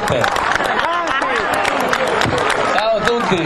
serate. Ciao a tutti.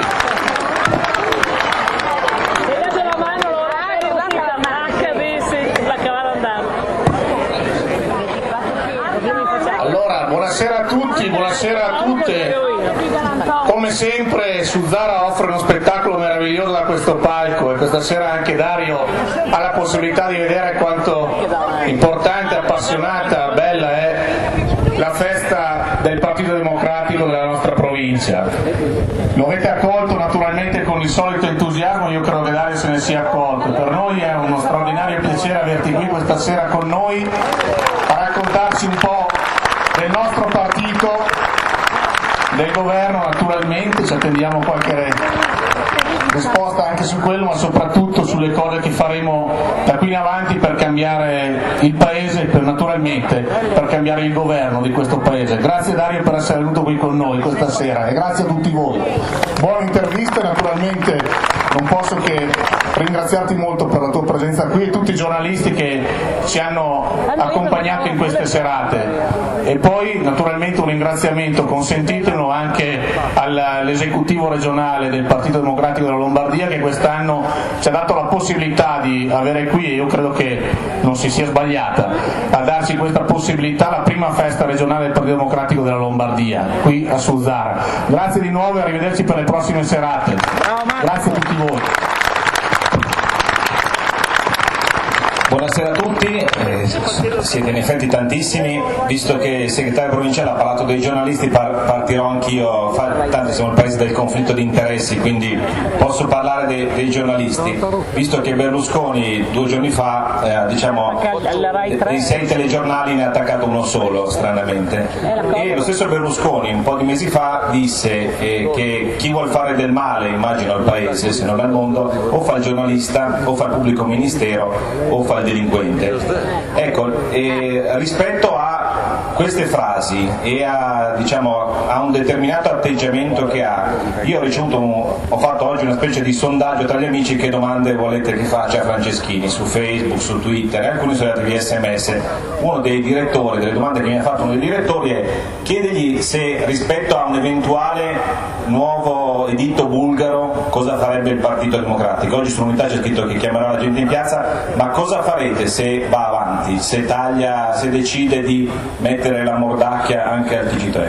Allora, buonasera a tutti, buonasera a tutte. Come sempre Suzzara offre uno spettacolo meraviglioso da questo palco e questa sera anche Dario ha la possibilità di vedere quanto importante, appassionata, bella è la festa del Partito Democratico della nostra provincia. Lo avete accolto naturalmente con il solito entusiasmo, io credo che Dario se ne sia accolto. Per noi è uno straordinario piacere averti qui questa sera con noi a raccontarci un po' del nostro partito, del governo naturalmente, ci attendiamo qualche risposta anche su quello, ma soprattutto sulle cose che faremo da qui in avanti per cambiare il paese e naturalmente per cambiare il governo di questo paese. Grazie Dario per essere venuto qui con noi questa sera e grazie a tutti voi. Buona intervista e naturalmente non posso che ringraziarti molto per la tua presenza qui e tutti i giornalisti che ci hanno accompagnato in queste serate. E poi naturalmente un ringraziamento, consentitelo, anche all'esecutivo regionale del Partito Democratico della Lombardia che quest'anno ci ha dato la possibilità di avere qui, e io credo che non si sia sbagliata a darci questa possibilità, la prima festa regionale del Partito Democratico della Lombardia qui a Suzzara. Grazie di nuovo e arrivederci per le prossime serate. Grazie a tutti voi. Buonasera a tutti, siete in effetti tantissimi, visto che il segretario provinciale ha parlato dei giornalisti partirò anch'io, tanto siamo il paese del conflitto di interessi, quindi posso parlare dei giornalisti, visto che Berlusconi 2 giorni fa dei 6 telegiornali ne ha attaccato uno solo, stranamente, e lo stesso Berlusconi un po' di mesi fa disse che chi vuol fare del male, immagino al paese se non al mondo, o fa il giornalista o fa il pubblico ministero o fa il delinquente. Ecco, rispetto a queste frasi e a un determinato atteggiamento che ha, io ho fatto oggi una specie di sondaggio tra gli amici: che domande volete che faccia Franceschini su Facebook, su Twitter, e alcuni sono arrivati via SMS. Uno dei direttori, delle domande che mi ha fatto uno dei direttori è: chiedegli se rispetto a un eventuale nuovo editto bulgaro cosa farebbe il Partito Democratico. Oggi sull'Unità c'è scritto che chiamerà la gente in piazza, ma cosa farete se va avanti, se decide di mettere la mordacchia anche al TG3?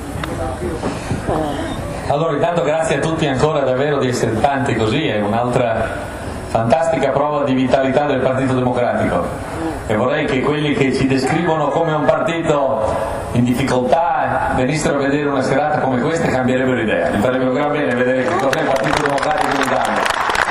Allora, intanto grazie a tutti ancora davvero di essere tanti così, è un'altra fantastica prova di vitalità del Partito Democratico, e vorrei che quelli che ci descrivono come un partito in difficoltà venissero a vedere una serata come questa e cambierebbero idea. Mi farebbe un gran bene vedere che cos'è il Partito Democratico in Italia.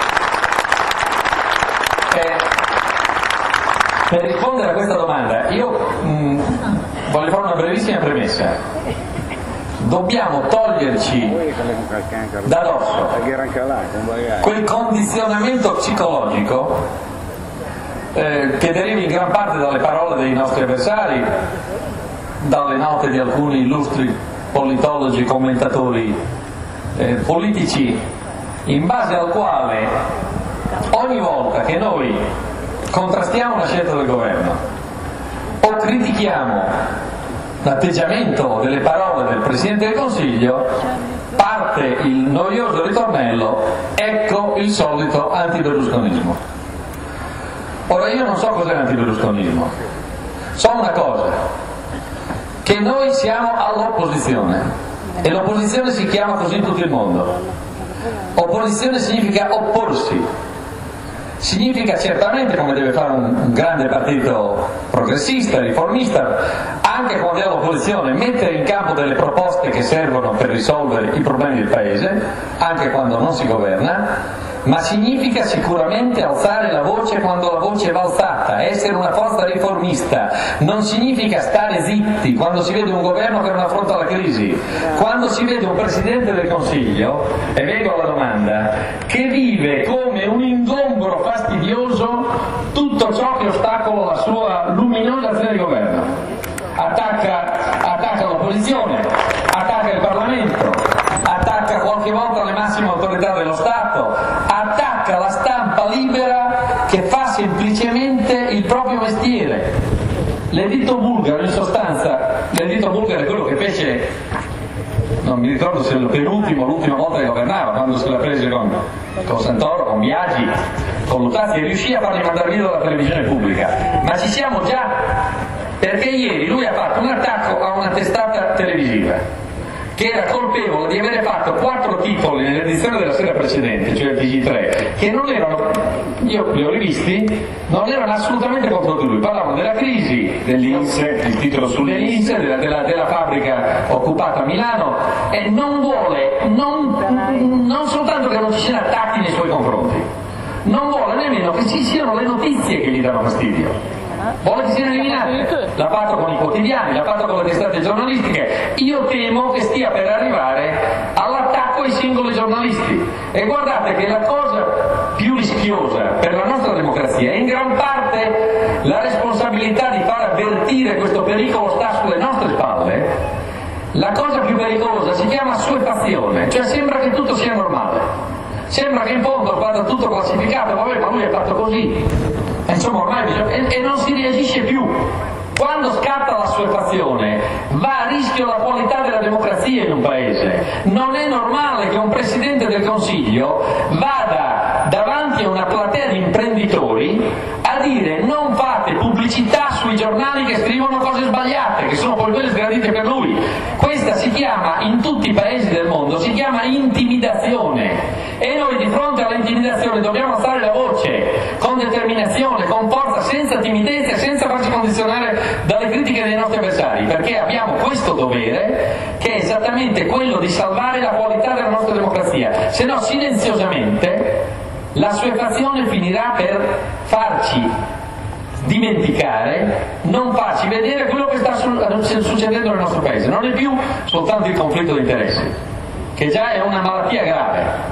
Per rispondere a questa domanda io voglio fare una brevissima premessa. Dobbiamo toglierci da dosso quel condizionamento psicologico che deriva in gran parte dalle parole dei nostri avversari, dalle note di alcuni illustri politologi e commentatori politici, in base al quale ogni volta che noi contrastiamo una scelta del governo o critichiamo l'atteggiamento delle parole del Presidente del Consiglio, parte il noioso ritornello: ecco il solito antiberlusconismo. Ora, io non so cos'è l'antiberlusconismo, so una cosa: che noi siamo all'opposizione, e l'opposizione si chiama così in tutto il mondo. Opposizione significa opporsi. Significa certamente, come deve fare un grande partito progressista, riformista, anche quando è all'opposizione, mettere in campo delle proposte che servono per risolvere i problemi del paese, anche quando non si governa, ma significa sicuramente alzare la voce quando la voce va alzata, essere una forza riformista. Non significa stare zitti quando si vede un governo che non affronta la crisi, quando si vede un Presidente del Consiglio, e vengo alla domanda, che vive come un ingombro fastidioso tutto ciò che ostacola la sua luminosa azione di governo. Attacca l'opposizione, attacca il Parlamento, attacca qualche volta le massime autorità dello Stato, attacca la stampa libera che fa semplicemente il proprio mestiere. L'editto bulgaro, in sostanza, l'editto bulgaro è quello che fece non mi ricordo se l'ultima volta che governava, quando se la prese con Santoro, con Biagi, con Luttazzi, e riuscì a farli mandare via dalla televisione pubblica. Ma ci siamo già, perché ieri lui ha fatto un attacco a una testata televisiva che era colpevole di avere fatto 4 titoli nell'edizione della sera precedente, cioè il TG3, che non erano, io li ho rivisti, non erano assolutamente contro di lui. Parlavano della crisi dell'Inse, il titolo sull'Inse, della fabbrica occupata a Milano, e non vuole, non soltanto che non ci siano attacchi nei suoi confronti, non vuole nemmeno che ci siano le notizie che gli danno fastidio. Vuole che siano eliminate, l'ha fatto con i quotidiani, l'ha fatto con le testate giornalistiche. Io temo che stia per arrivare all'attacco ai singoli giornalisti, e guardate che la cosa più rischiosa per la nostra democrazia, e in gran parte la responsabilità di far avvertire questo pericolo sta sulle nostre spalle, la cosa più pericolosa si chiama assuefazione, cioè sembra che tutto sia normale, sembra che in fondo vada tutto classificato, vabbè, ma lui è fatto così. Insomma, ormai e non si reagisce più. Quando scatta l'assuefazione va a rischio la qualità della democrazia in un paese. Non è normale che un Presidente del Consiglio vada davanti a una platea di imprenditori a dire non fate pubblicità sui giornali che scrivono cose sbagliate, che sono poi quelle sgradite per lui. Questa si chiama, in tutti i paesi del mondo, si chiama intimidazione, e noi di fronte all'intimidazione dobbiamo alzare la voce con determinazione, con forza, senza timidezza, senza farci condizionare dalle critiche dei nostri avversari, perché abbiamo questo dovere, che è esattamente quello di salvare la qualità della nostra democrazia, se no silenziosamente la assuefazione finirà per farci dimenticare, non farci vedere quello che sta succedendo nel nostro paese. Non è più soltanto il conflitto di interessi, che già è una malattia grave,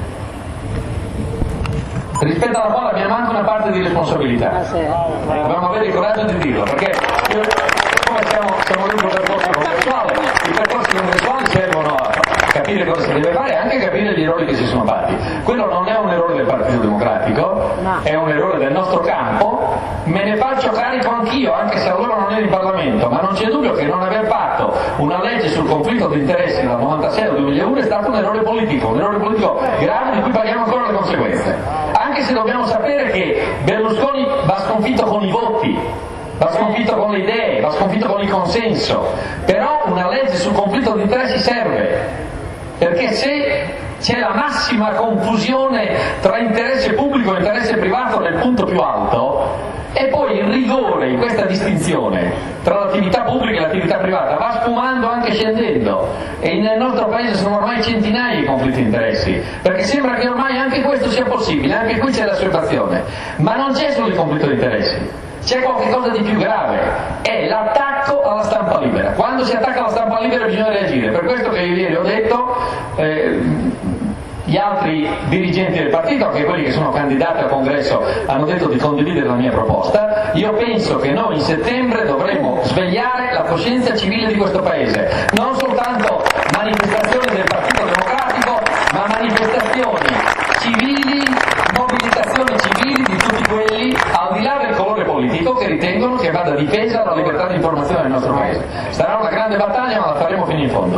rispetto alla quale abbiamo anche una parte di responsabilità. Dobbiamo avere il coraggio di dirlo, perché come siamo in un percorso congressuale, i percorsi congressuali servono a capire cosa si deve fare e anche capire gli errori che si sono fatti. Quello non è un errore del Partito Democratico, è un errore del nostro campo. Me ne faccio carico anch'io, anche se allora non ero in Parlamento, ma non c'è dubbio che non aver fatto una legge sul conflitto di interessi dal 96 al 2001 è stato un errore politico grave di cui paghiamo ancora le conseguenze. Anche se dobbiamo sapere che Berlusconi va sconfitto con i voti, va sconfitto con le idee, va sconfitto con il consenso, però una legge sul conflitto di interessi serve, perché se c'è la massima confusione tra interesse pubblico e interesse privato nel punto più alto, e poi il rigore in questa distinzione tra l'attività pubblica e l'attività privata va sfumando, anche scendendo, e nel nostro paese sono ormai centinaia i conflitti di interessi, perché sembra che ormai anche questo sia possibile, anche qui c'è l'assuefazione, ma non c'è solo il conflitto di interessi, c'è qualcosa di più grave, è l'attacco alla stampa libera. Quando si attacca alla stampa libera bisogna reagire, per questo che io ieri ho detto, gli altri dirigenti del partito, anche quelli che sono candidati al congresso, hanno detto di condividere la mia proposta. Io penso che noi in settembre dovremmo svegliare la coscienza civile di questo paese, non soltanto manifestazioni del Partito Democratico, ma manifestazioni civili, mobilitazioni civili di tutti quelli, al di là del colore politico, che ritengono che vada difesa la libertà di informazione nel nostro paese. Sarà una grande battaglia, ma la faremo fino in fondo.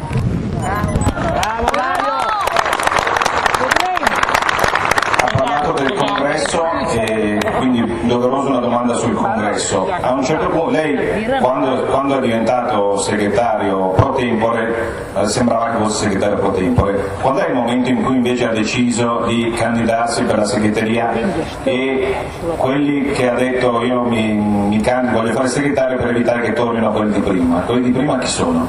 Del congresso, e quindi doverosa una domanda sul congresso. A un certo punto lei, quando è diventato segretario pro tempore, sembrava che fosse segretario pro tempore, quando è il momento in cui invece ha deciso di candidarsi per la segreteria, e quelli che ha detto io mi candido, voglio fare segretario per evitare che tornino quelli di prima chi sono?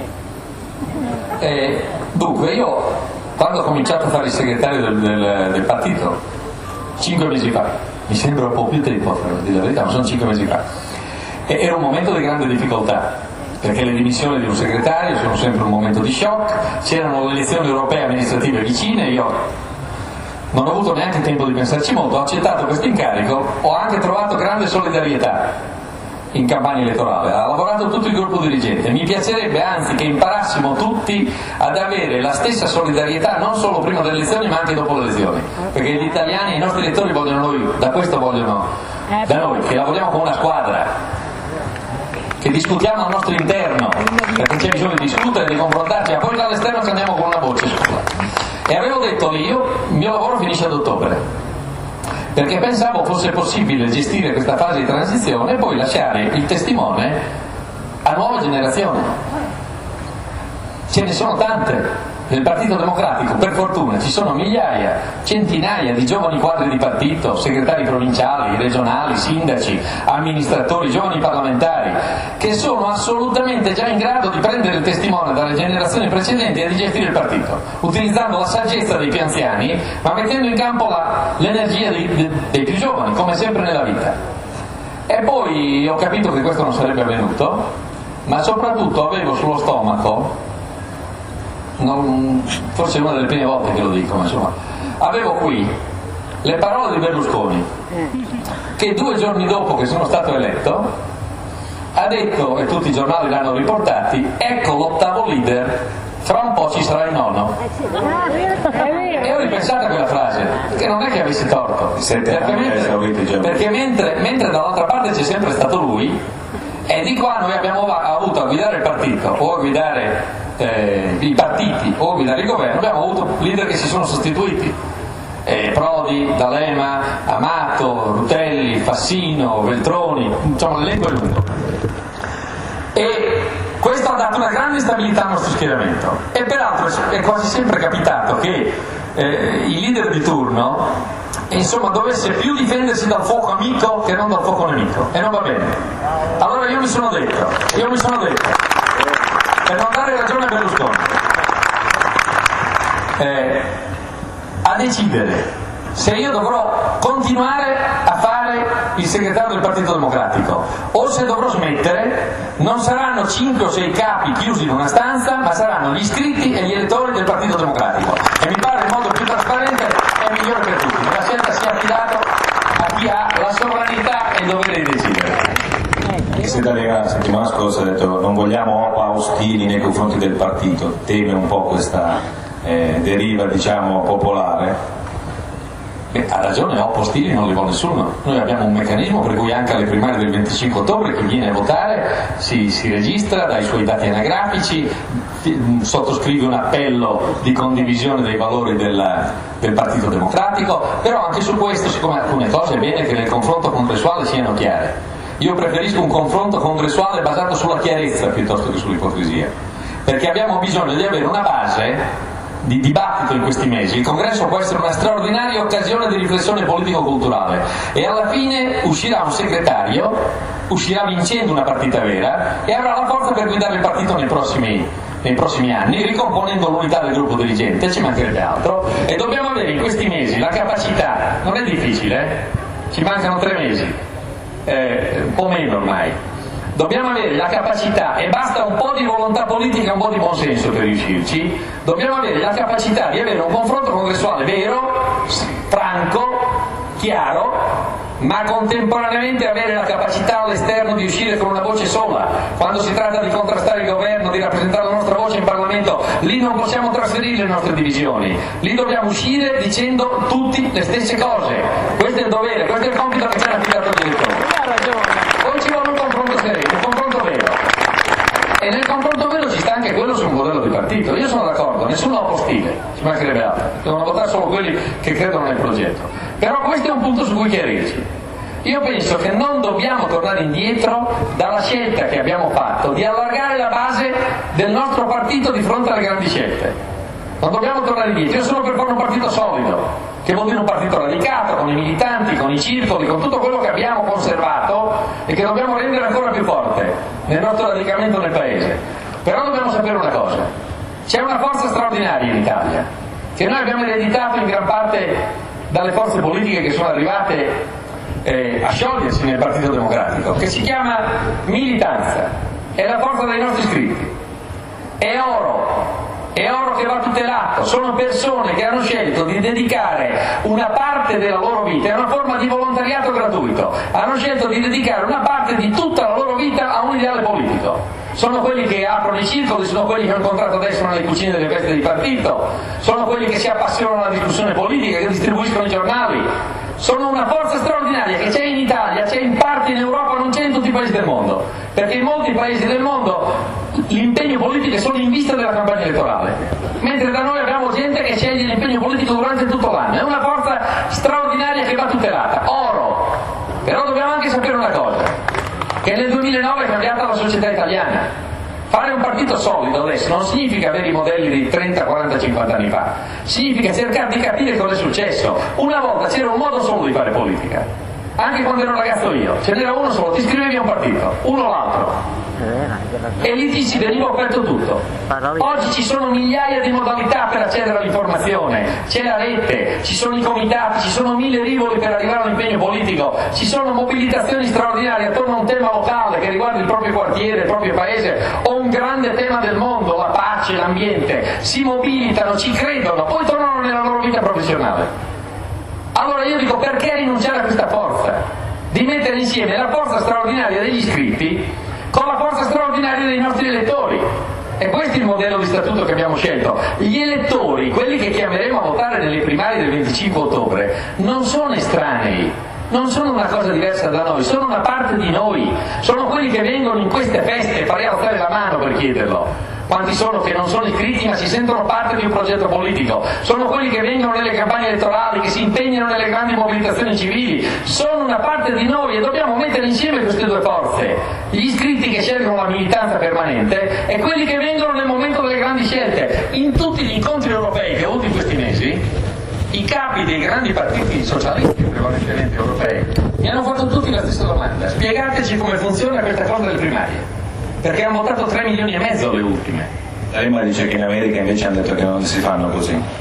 Dunque io, quando ho cominciato a fare il segretario del partito, 5 mesi fa, mi sembra un po' più tempo a dire la verità, ma sono 5 mesi fa, e era un momento di grande difficoltà, perché le dimissioni di un segretario sono sempre un momento di shock, c'erano le elezioni europee amministrative vicine, io non ho avuto neanche tempo di pensarci molto, ho accettato questo incarico, ho anche trovato grande solidarietà in campagna elettorale, ha lavorato tutto il gruppo dirigente, mi piacerebbe anzi che imparassimo tutti ad avere la stessa solidarietà non solo prima delle elezioni ma anche dopo le elezioni, perché gli italiani, i nostri elettori vogliono noi, da questo vogliono da noi, che lavoriamo con una squadra, che discutiamo al nostro interno, perché c'è bisogno di discutere, di confrontarci, ma poi dall'esterno ci andiamo con una voce sola. E avevo detto lì, il mio lavoro finisce ad ottobre, perché pensavo fosse possibile gestire questa fase di transizione e poi lasciare il testimone a nuove generazioni. Ce ne sono tante. Nel Partito Democratico, per fortuna, ci sono migliaia, centinaia di giovani quadri di partito, segretari provinciali, regionali, sindaci, amministratori, giovani parlamentari, che sono assolutamente già in grado di prendere il testimone dalle generazioni precedenti e di gestire il partito, utilizzando la saggezza dei più anziani, ma mettendo in campo l'energia dei più giovani, come sempre nella vita. E poi ho capito che questo non sarebbe avvenuto, ma soprattutto avevo sullo stomaco, forse è una delle prime volte che lo dico, ma insomma, avevo qui le parole di Berlusconi, che 2 giorni dopo che sono stato eletto ha detto, e tutti i giornali l'hanno riportati: ecco l'8º leader, fra un po' ci sarà il 9. E ho ripensato a quella frase, che non è che avessi torto, perché mentre dall'altra parte c'è sempre stato lui, e di qua noi abbiamo avuto a guidare il partito o a guidare i partiti o a guidare il governo, abbiamo avuto leader che si sono sostituiti, Prodi, D'Alema, Amato, Rutelli, Fassino, Veltroni, insomma l'elenco è lungo, e questo ha dato una grande stabilità al nostro schieramento. E peraltro è quasi sempre capitato che il leader di turno, insomma, dovesse più difendersi dal fuoco amico che non dal fuoco nemico, e non va bene. Allora io mi sono detto, per non dare ragione a Berlusconi, a decidere se io dovrò continuare a fare il segretario del Partito Democratico o se dovrò smettere. Non saranno 5 o 6 capi chiusi in una stanza, ma saranno gli iscritti e gli elettori del Partito Democratico, e mi pare il modo più trasparente e migliore per tutti, che la scelta sia affidata a chi ha la sovranità e il dovere di decidere. Il segretario la settimana scorsa ha detto: non vogliamo ostili nei confronti del partito, teme un po' questa deriva, diciamo, popolare. Ha ragione, ostili non li vuole nessuno. Noi abbiamo un meccanismo per cui anche alle primarie del 25 ottobre chi viene a votare si registra, dà i suoi dati anagrafici, sottoscrive un appello di condivisione dei valori del Partito Democratico. Però anche su questo, siccome alcune cose è bene che nel confronto congressuale siano chiare, io preferisco un confronto congressuale basato sulla chiarezza piuttosto che sull'ipocrisia, perché abbiamo bisogno di avere una base di dibattito in questi mesi. Il congresso può essere una straordinaria occasione di riflessione politico-culturale, e alla fine uscirà un segretario, uscirà vincendo una partita vera e avrà la forza per guidare il partito nei prossimi anni, ricomponendo l'unità del gruppo dirigente, ci mancherebbe altro. E dobbiamo avere in questi mesi la capacità, non è difficile, ci mancano 3 mesi, un po' meno ormai. Dobbiamo avere la capacità, e basta un po' di volontà politica e un po' di buonsenso per riuscirci, dobbiamo avere la capacità di avere un confronto congressuale vero, franco, chiaro, ma contemporaneamente avere la capacità all'esterno di uscire con una voce sola. Quando si tratta di contrastare il governo, di rappresentare la nostra voce in Parlamento, lì non possiamo trasferire le nostre divisioni, lì dobbiamo uscire dicendo tutti le stesse cose. Questo è il dovere, questo è il compito che ci hanno affidato gli elettori. Poi ci vuole un confronto sereno, un confronto vero, e nel confronto vero ci sta anche quello su un modello di partito. Io sono d'accordo, nessuno ha ostile, ci mancherebbe altro, devono votare solo quelli che credono nel progetto, però questo è un punto su cui chiarirci. Io penso che non dobbiamo tornare indietro dalla scelta che abbiamo fatto di allargare la base del nostro partito di fronte alle grandi scelte. Non dobbiamo tornare indietro. Io sono per fare un partito solido, che vuol dire un partito radicato, con i militanti, con i circoli, con tutto quello che abbiamo conservato e che dobbiamo rendere ancora più forte nel nostro radicamento nel Paese. Però dobbiamo sapere una cosa: c'è una forza straordinaria in Italia, che noi abbiamo ereditato in gran parte dalle forze politiche che sono arrivate a sciogliersi nel Partito Democratico, che si chiama militanza, è la forza dei nostri iscritti, è oro che va tutelato. Sono persone che hanno scelto di dedicare una parte della loro vita, è una forma di volontariato gratuito, hanno scelto di dedicare una parte di tutta la loro vita a un ideale politico. Sono quelli che aprono i circoli, sono quelli che ho incontrato adesso nelle cucine delle feste di partito, sono quelli che si appassionano alla discussione politica, che distribuiscono i giornali. Sono una forza straordinaria che c'è in Italia, c'è in parte in Europa, non c'è in tutti i paesi del mondo, perché in molti paesi del mondo l'impegno politico è solo in vista della campagna elettorale, mentre da noi abbiamo gente che sceglie l'impegno politico durante tutto l'anno. È una forza straordinaria che va tutelata, oro. Però dobbiamo anche sapere una cosa, che nel 2009 è cambiata la società italiana. Fare un partito solido adesso non significa avere i modelli di 30, 40, 50 anni fa, significa cercare di capire cosa è successo. Una volta c'era un modo solo di fare politica, anche quando ero ragazzo io, ce n'era uno solo, ti iscrivevi a un partito, uno o l'altro, e lì ti si veniva offerto tutto. Oggi ci sono migliaia di modalità per accedere all'informazione, c'è la rete, ci sono i comitati, ci sono 1000 rivoli per arrivare all'impegno politico, ci sono mobilitazioni straordinarie attorno a un tema locale che riguarda il proprio quartiere, il proprio paese o un grande tema del mondo, la pace, l'ambiente, si mobilitano, ci credono, poi tornano nella loro vita professionale. Allora io dico, perché rinunciare a questa forza? Di mettere insieme la forza straordinaria degli iscritti con la forza straordinaria dei nostri elettori. E questo è il modello di statuto che abbiamo scelto. Gli elettori, quelli che chiameremo a votare nelle primarie del 25 ottobre, non sono estranei, non sono una cosa diversa da noi, sono una parte di noi, sono quelli che vengono in queste feste, farei alzare la mano per chiederlo. Quanti sono che non sono iscritti ma si sentono parte di un progetto politico? Sono quelli che vengono nelle campagne elettorali, che si impegnano nelle grandi mobilitazioni civili, sono una parte di noi e dobbiamo mettere insieme queste due forze, gli iscritti che scelgono la militanza permanente e quelli che vengono nel momento delle grandi scelte. In tutti gli incontri europei che ho avuto in questi mesi, i capi dei grandi partiti socialisti prevalentemente europei mi hanno fatto tutti la stessa domanda: spiegateci come funziona questa cosa delle primarie, perché hanno votato 3 milioni e mezzo le ultime. Lei dice che in America invece hanno detto che non si fanno così.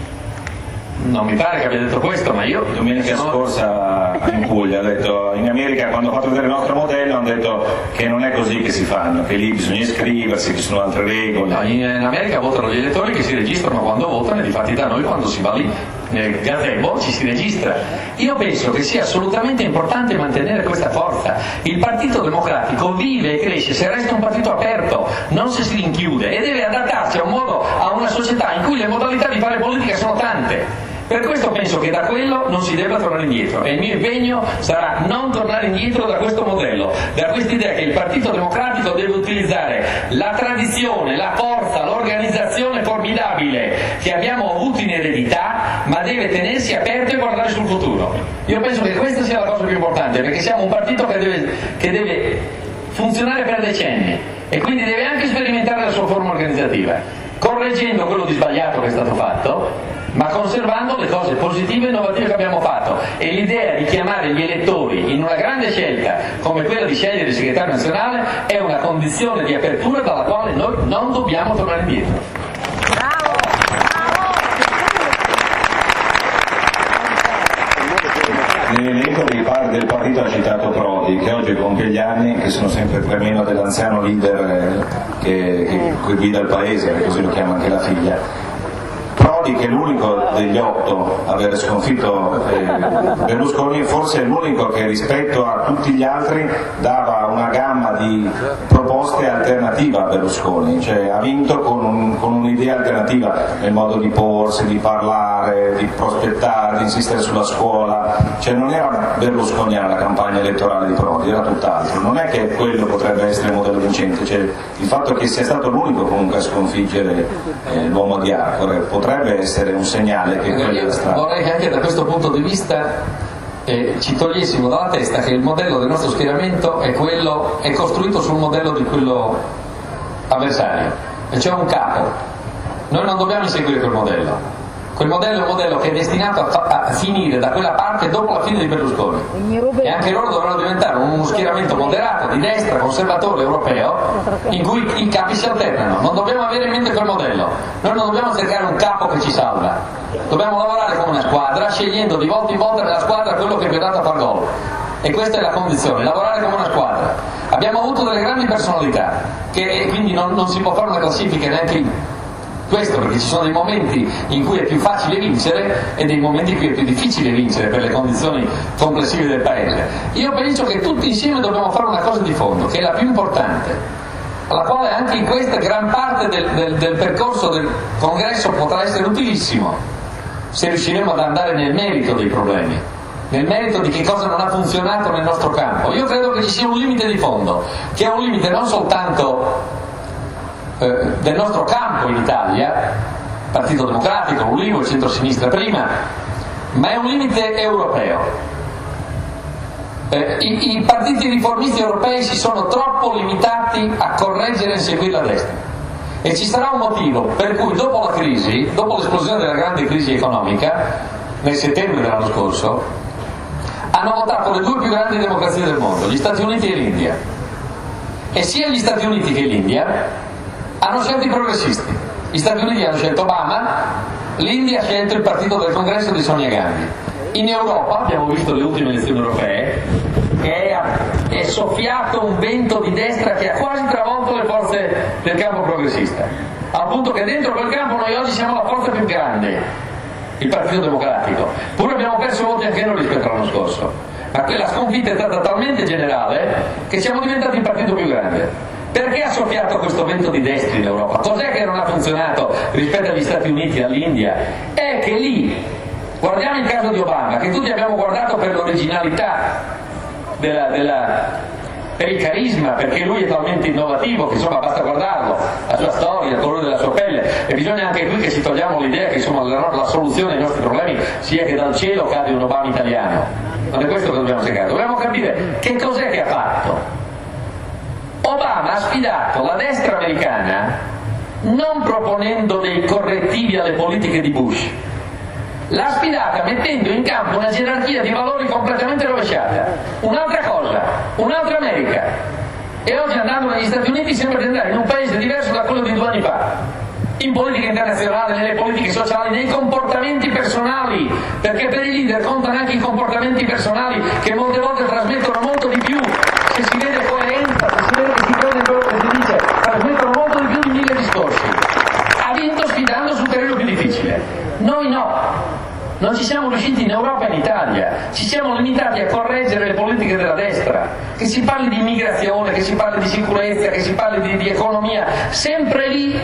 Non mi pare che abbia detto questo, ma io domenica scorsa in Puglia ha detto, in America quando ha fatto vedere il nostro modello hanno detto che non è così che si fanno, che lì bisogna iscriversi, ci sono altre regole. No, in America votano gli elettori che si registrano quando votano, e difatti da noi quando si va lì nel gazebo ci si registra. Io penso che sia assolutamente importante mantenere questa forza. Il Partito Democratico vive e cresce se resta un partito aperto, non se si rinchiude, e deve adattarsi a una società in cui le modalità di fare politica sono tante. Per questo penso che da quello non si debba tornare indietro, e il mio impegno sarà non tornare indietro da questo modello, da questa idea che il Partito Democratico deve utilizzare la tradizione, la forza, l'organizzazione formidabile che abbiamo avuto in eredità, ma deve tenersi aperto e guardare sul futuro. Io penso che questa sia la cosa più importante, perché siamo un partito che deve funzionare per decenni e quindi deve anche sperimentare la sua forma organizzativa, correggendo quello di sbagliato che è stato fatto, ma conservando le cose positive e innovative che abbiamo fatto. E l'idea di chiamare gli elettori in una grande scelta come quella di scegliere il segretario nazionale è una condizione di apertura dalla quale noi non dobbiamo tornare indietro. Bravo! Nell'elenco del partito ha citato Prodi, che oggi compie gli anni, che sono sempre per meno dell'anziano leader che guida il paese, così lo chiama anche la figlia. Prodi, che è l'unico degli 8 a aver sconfitto Berlusconi, forse è l'unico che rispetto a tutti gli altri dava una gamma di proposte alternativa a Berlusconi, cioè ha vinto con un'idea alternativa nel modo di porsi, di parlare, di prospettare, di insistere sulla scuola, cioè non era berlusconiana la campagna elettorale di Prodi, era tutt'altro. Non è che quello potrebbe essere il modello vincente, cioè il fatto che sia stato l'unico comunque a sconfiggere l'uomo di Arcore potrebbe essere un segnale che quella è la strada. Vorrei che anche da questo punto di vista ci togliessimo dalla testa che il modello del nostro schieramento è costruito sul modello di quello avversario, e cioè un capo. Noi non dobbiamo inseguire quel modello. Quel modello è un modello che è destinato a finire da quella parte dopo la fine di Berlusconi, e anche loro dovranno diventare uno schieramento moderato, di destra, conservatore, europeo, in cui i capi si alternano. Non dobbiamo avere in mente quel modello, noi non dobbiamo cercare un capo che ci salva, dobbiamo lavorare come una squadra, scegliendo di volta in volta nella squadra quello che è più dato a far gol, e questa è la condizione, lavorare come una squadra. Abbiamo avuto delle grandi personalità, e quindi non si può fare una classifica neanche questo, perché ci sono dei momenti in cui è più facile vincere e dei momenti in cui è più difficile vincere per le condizioni complessive del paese. Io penso che tutti insieme dobbiamo fare una cosa di fondo, che è la più importante, alla quale anche in questa gran parte del percorso del congresso potrà essere utilissimo se riusciremo ad andare nel merito dei problemi. nel merito di che cosa non ha funzionato nel nostro campo. Io credo che ci sia un limite di fondo, che è un limite non soltanto del nostro campo in Italia, Partito Democratico, l'Ulivo, il centro-sinistra prima, ma è un limite europeo. I partiti riformisti europei si sono troppo limitati a correggere e seguire la destra, e ci sarà un motivo per cui dopo la crisi, dopo l'esplosione della grande crisi economica nel settembre dell'anno scorso, hanno votato le due più grandi democrazie del mondo, gli Stati Uniti e l'India, e sia gli Stati Uniti che l'India hanno scelto i progressisti. Gli Stati Uniti hanno scelto Obama, l'India ha scelto il partito del Congresso di Sonia Gandhi. In Europa abbiamo visto le ultime elezioni europee che è soffiato un vento di destra che ha quasi travolto le forze del campo progressista, al punto che dentro quel campo noi oggi siamo la forza più grande, il Partito Democratico, pur abbiamo perso voti anche noi rispetto all'anno scorso, ma quella sconfitta è stata talmente generale che siamo diventati il partito più grande. Perché ha soffiato questo vento di destra in Europa? Cos'è che non ha funzionato rispetto agli Stati Uniti e all'India? È che lì, guardiamo il caso di Obama, che tutti abbiamo guardato per l'originalità, per il carisma, perché lui è talmente innovativo che insomma basta guardarlo, la sua storia, il colore della sua pelle, e bisogna anche qui che ci togliamo l'idea che insomma la soluzione ai nostri problemi sia che dal cielo cade un Obama italiano. Non è questo che dobbiamo cercare, dobbiamo capire che cos'è che ha fatto. Obama ha sfidato la destra americana non proponendo dei correttivi alle politiche di Bush, l'ha sfidata mettendo in campo una gerarchia di valori completamente rovesciata, un'altra cosa, un'altra America, e oggi andando negli Stati Uniti sembra di andare in un paese diverso da quello di 2 anni fa, in politica internazionale, nelle politiche sociali, nei comportamenti personali, perché per i leader contano anche i comportamenti personali che molte volte trasmettono molto di più, se si vede coerenza, se si vede che si crede in quello che si dice, trasmettono molto di più di 1000 discorsi. Ha vinto sfidando sul terreno più difficile, noi no. Non ci siamo riusciti in Europa e in Italia, ci siamo limitati a correggere le politiche della destra, che si parli di immigrazione, che si parli di sicurezza, che si parli di economia, sempre lì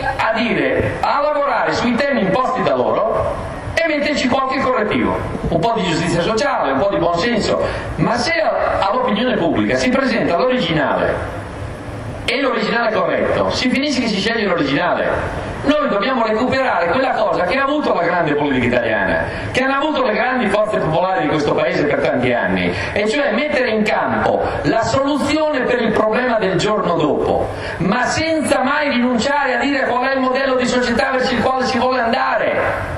a lavorare sui temi imposti da loro e metterci qualche correttivo, un po' di giustizia sociale, un po' di buonsenso, ma se all'opinione pubblica si presenta l'originale e l'originale corretto, si finisce che si sceglie l'originale. Noi dobbiamo recuperare quella cosa che ha avuto la grande politica italiana, che hanno avuto le grandi forze popolari di questo paese per tanti anni, e cioè mettere in campo la soluzione per il problema del giorno dopo, ma senza mai rinunciare a dire qual è il modello di società verso il quale si vuole andare,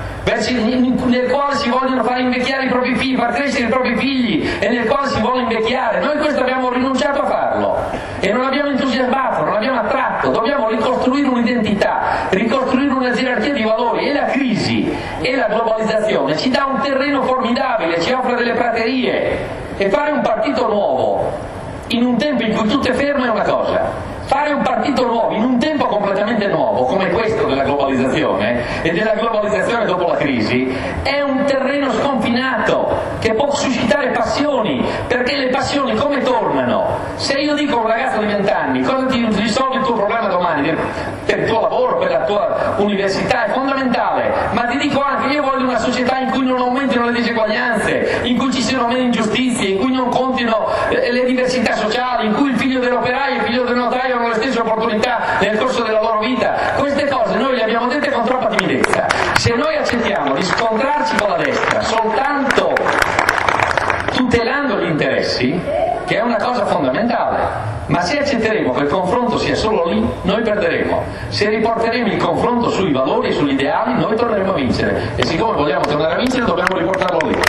nel quale si vogliono far invecchiare i propri figli, far crescere i propri figli, e nel quale si vuole invecchiare. Noi questo abbiamo rinunciato a farlo e non abbiamo entusiasmato, non abbiamo attratto. Dobbiamo ricostruire un'identità, ricostruire una gerarchia di valori, e la crisi e la globalizzazione ci dà un terreno formidabile, ci offre delle praterie, e fare un partito nuovo in un tempo in cui tutto è fermo è una cosa. Fare un partito nuovo in un tempo completamente nuovo come questo della globalizzazione e della globalizzazione dopo la crisi è un terreno sconfinato che può suscitare passioni, perché le passioni come tornano? Se io dico a un ragazzo di 20 anni cosa ti risolve il tuo problema domani per il tuo lavoro, per la tua università, è fondamentale, ma ti dico anche io voglio una società in cui non aumentino le diseguaglianze, in cui ci siano meno ingiustizie, in cui non contino le diversità sociali, in cui il figlio dell'operaio e il figlio del notaio hanno le stesse opportunità nel corso della loro vita. Queste cose noi le abbiamo dette con troppa timidezza. Se noi accettiamo di scontrarci con la destra soltanto tutelando gli interessi, che è una cosa fondamentale, ma se accetteremo che il confronto sia solo lì, noi perderemo. Se riporteremo il confronto sui valori e sugli ideali, noi torneremo a vincere, e siccome vogliamo tornare a vincere dobbiamo riportarlo lì.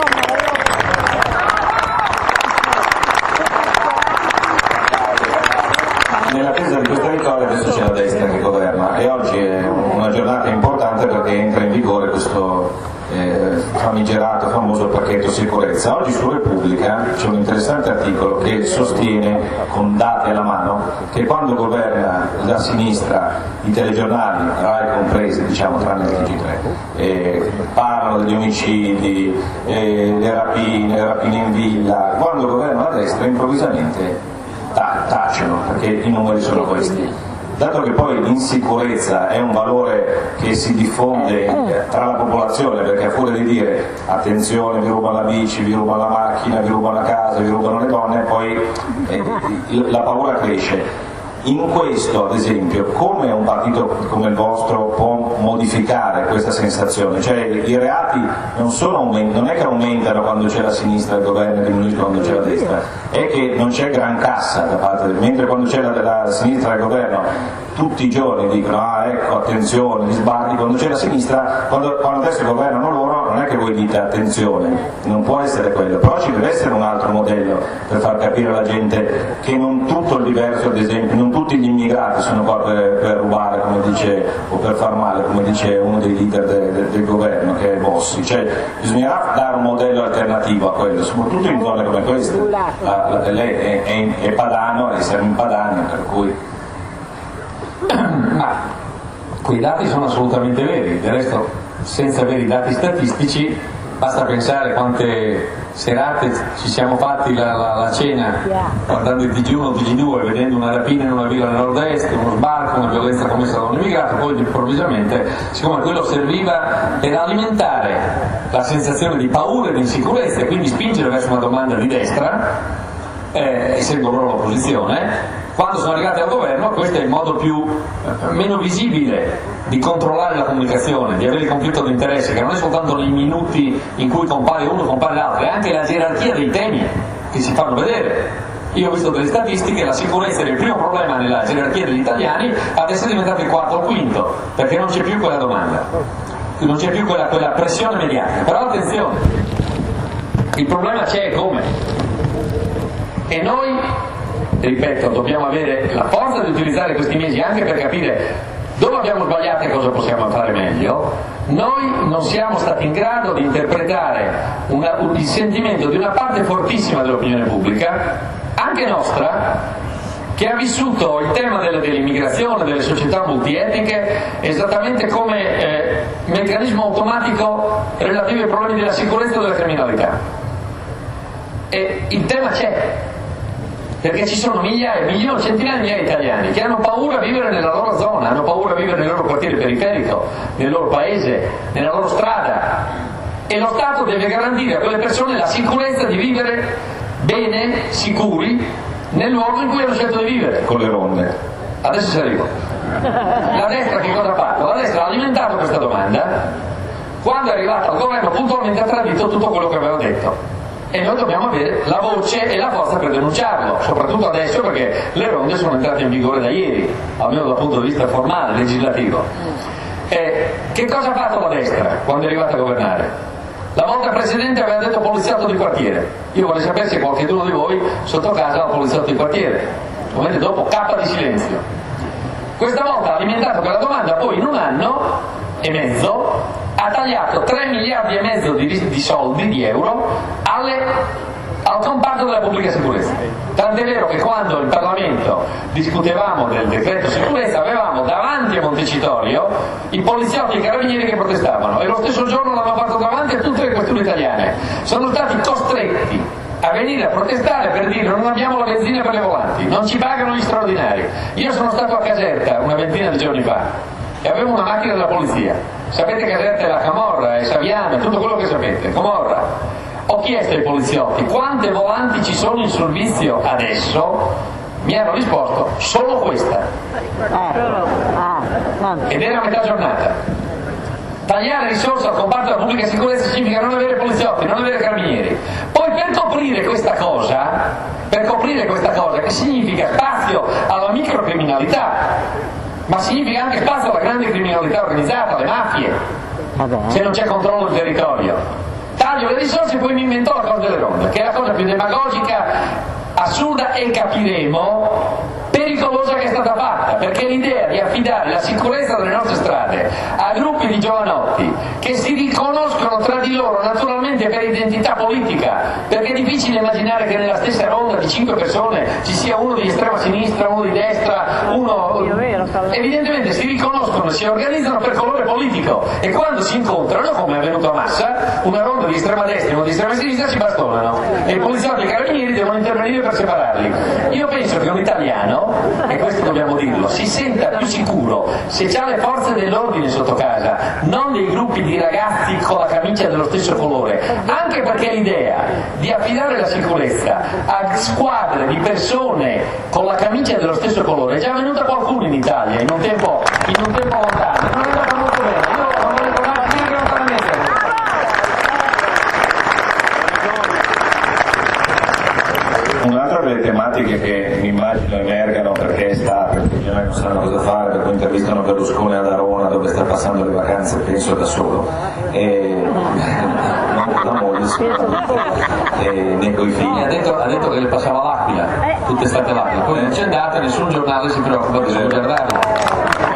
Nell'attesa di questa vittoria adesso c'è la destra che governa, e oggi è una giornata importante perché entra in vigore questo famigerato, famoso pacchetto sicurezza. Oggi su Repubblica c'è un interessante articolo che sostiene, con dati alla mano, che quando governa la sinistra i telegiornali, RAI compresi, diciamo tranne il TG3, parlano degli omicidi, le rapine in villa. Quando governa la destra improvvisamente tacciono, perché i numeri sono questi. dato che poi l'insicurezza è un valore che si diffonde tra la popolazione, perché a furia di dire attenzione, vi rubano la bici, vi rubano la macchina, vi rubano la casa, vi rubano le donne, poi la paura cresce. In questo, ad esempio, come un partito come il vostro può modificare questa sensazione? Cioè i reati non è che aumentano quando c'è la sinistra al governo e diminuiscono quando c'è la destra, è che non c'è gran cassa da parte mentre quando c'è la sinistra al governo tutti i giorni dicono ecco attenzione, gli sbarchi, quando c'è la sinistra, quando adesso governano loro non è che voi dite attenzione, non può essere quello, però ci deve essere un altro modello per far capire alla gente che non tutto il diverso, ad esempio, non tutti gli immigrati sono qua per rubare, come dice, o per far male, come dice uno dei leader del governo, che è Bossi. Cioè bisognerà dare un modello alternativo a quello, soprattutto in zone come queste. Lei è padano e siamo in Padania, per cui... Ma quei dati sono assolutamente veri, del resto senza avere i dati statistici basta pensare quante serate ci siamo fatti la cena guardando il TG1 o TG2, vedendo una rapina in una villa nel nord-est, uno sbarco, una violenza commessa da un immigrato, poi improvvisamente, siccome quello serviva per alimentare la sensazione di paura e di insicurezza e quindi spingere verso una domanda di destra, essendo loro l'opposizione, quando sono arrivati al governo questo è il modo meno visibile di controllare la comunicazione, di avere il conflitto di interessi, che non è soltanto nei minuti in cui compare uno, compare l'altro, è anche la gerarchia dei temi che si fanno vedere. Io ho visto delle statistiche, la sicurezza era il primo problema nella gerarchia degli italiani, adesso è diventato il quarto o il quinto, perché non c'è più quella domanda, non c'è più quella pressione mediatica. Però attenzione, il problema c'è e come? E noi, ripeto, dobbiamo avere la forza di utilizzare questi mesi anche per capire dove abbiamo sbagliato e cosa possiamo fare meglio. Noi non siamo stati in grado di interpretare il sentimento di una parte fortissima dell'opinione pubblica, anche nostra, che ha vissuto il tema dell'immigrazione, delle società multietniche, esattamente come meccanismo automatico relativo ai problemi della sicurezza e della criminalità. E il tema c'è, perché ci sono migliaia, milioni, centinaia di migliaia di italiani che hanno paura a vivere nella loro zona, hanno paura a vivere nel loro quartiere periferico, nel loro paese, nella loro strada, e lo Stato deve garantire a quelle persone la sicurezza di vivere bene, sicuri, nel luogo in cui hanno scelto di vivere. Con le ronde. Adesso ci arrivo. La destra che cosa ha fatto? La destra ha alimentato questa domanda, quando è arrivata al governo puntualmente ha tradito tutto quello che aveva detto. E noi dobbiamo avere la voce e la forza per denunciarlo, soprattutto adesso perché le ronde sono entrate in vigore da ieri, almeno dal punto di vista formale, legislativo. Che cosa ha fatto la destra quando è arrivata a governare? La volta precedente aveva detto poliziotto di quartiere. Io vorrei sapere se qualcuno di voi sotto casa ha poliziotto di quartiere. Ovviamente dopo cappa di silenzio. Questa volta ha alimentato quella domanda, poi in un anno e mezzo ha tagliato 3 miliardi e mezzo di soldi, di euro, al comparto della pubblica sicurezza. Tant'è vero che quando in Parlamento discutevamo del decreto sicurezza avevamo davanti a Montecitorio i poliziotti e i carabinieri che protestavano, e lo stesso giorno l'hanno fatto davanti a tutte le questure italiane. Sono stati costretti a venire a protestare per dire non abbiamo la benzina per le volanti, non ci pagano gli straordinari. Io sono stato a Caserta una ventina di giorni fa e avevo una macchina della polizia. Sapete che Caserta è la Camorra, è Saviano, tutto quello che sapete, Camorra. Ho chiesto ai poliziotti quante volanti ci sono in servizio adesso, mi hanno risposto solo questa. Ed era a metà giornata. Tagliare risorse al comparto della pubblica sicurezza significa non avere poliziotti, non avere carabinieri. Poi per coprire questa cosa, che significa spazio alla microcriminalità, ma significa anche spazio alla grande criminalità organizzata, alle mafie, se non c'è controllo del territorio. Taglio le risorse e poi mi invento la cosa delle ronde, che è la cosa più demagogica, assurda e capiremo pericolosa che è stata fatta, perché l'idea di affidare la sicurezza delle nostre strade a gruppi di giovanotti che si riconoscono tra di loro naturalmente per identità politica, perché è difficile immaginare che nella stessa ronda di 5 persone ci sia uno di estrema sinistra, uno di destra, uno... Evidentemente si riconoscono, si organizzano per colore politico, e quando si incontrano, come è avvenuto a Massa, una ronda di estrema destra e una di estrema sinistra si bastonano e i poliziotti e i carabinieri devono intervenire per separarli. Io penso che un italiano, e questo dobbiamo dirlo, si senta più sicuro se c'ha le forze dell'ordine sotto casa, non dei gruppi di ragazzi con la camicia dello stesso colore, anche perché l'idea di affidare la sicurezza a squadre di persone con la camicia dello stesso colore è già venuta qualcuno in Italia in un tempo lontano, non è andata molto bene. Io non voglio tornare a dire lontanamente. Un'altra delle tematiche che mi immagino emergano perché i giornali non sanno cosa fare, per cui intervistano Berlusconi ad Arona dove sta passando le vacanze, penso da solo, non con la moglie sicuramente, né coi figli. Ha detto che le passava l'Aquila, tutte state l'Aquila, poi non c'è andata, nessun giornale si preoccupa di salvaguardarla.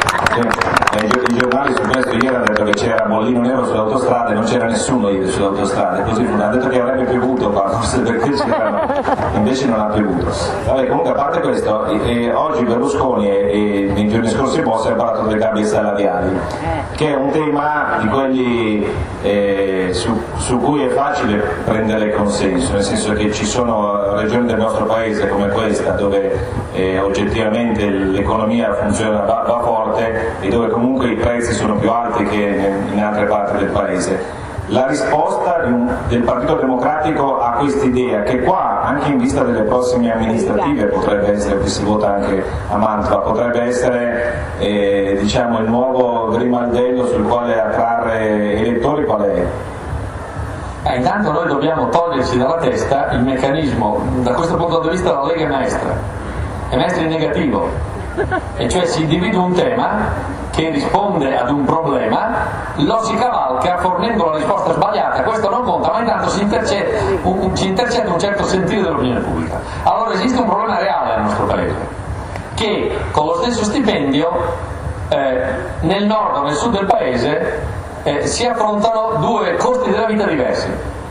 I giornali su questo ieri hanno detto che c'era bollino nero sulle autostrade, non c'era nessuno ieri sulle autostrade, così hanno detto che avrebbe piovuto qua, forse perché c'erano, invece non ha piovuto. Vabbè, comunque a parte questo, oggi Berlusconi e nei giorni scorsi Bossi ha parlato delle gabbie salariali, che è un tema di quelli su cui è facile prendere consenso, nel senso che ci sono regioni del nostro paese come questa dove oggettivamente l'economia funziona, va forte e dove comunque i prezzi sono più alti che in altre parti del paese. La risposta del Partito Democratico a quest'idea, che qua anche in vista delle prossime amministrative potrebbe essere, che si vota anche a Mantova, potrebbe essere diciamo il nuovo grimaldello sul quale attrarre elettori, qual è? Intanto noi dobbiamo toglierci dalla testa il meccanismo, da questo punto di vista la Lega è maestra in negativo, e cioè si individua un tema che risponde ad un problema, lo si cavalca fornendo la risposta sbagliata, questo non conta, ma intanto ci intercetta un certo sentire dell'opinione pubblica. Allora esiste un problema reale nel nostro paese, che con lo stesso stipendio nel nord o nel sud del paese si affrontano due costi della vita diversi.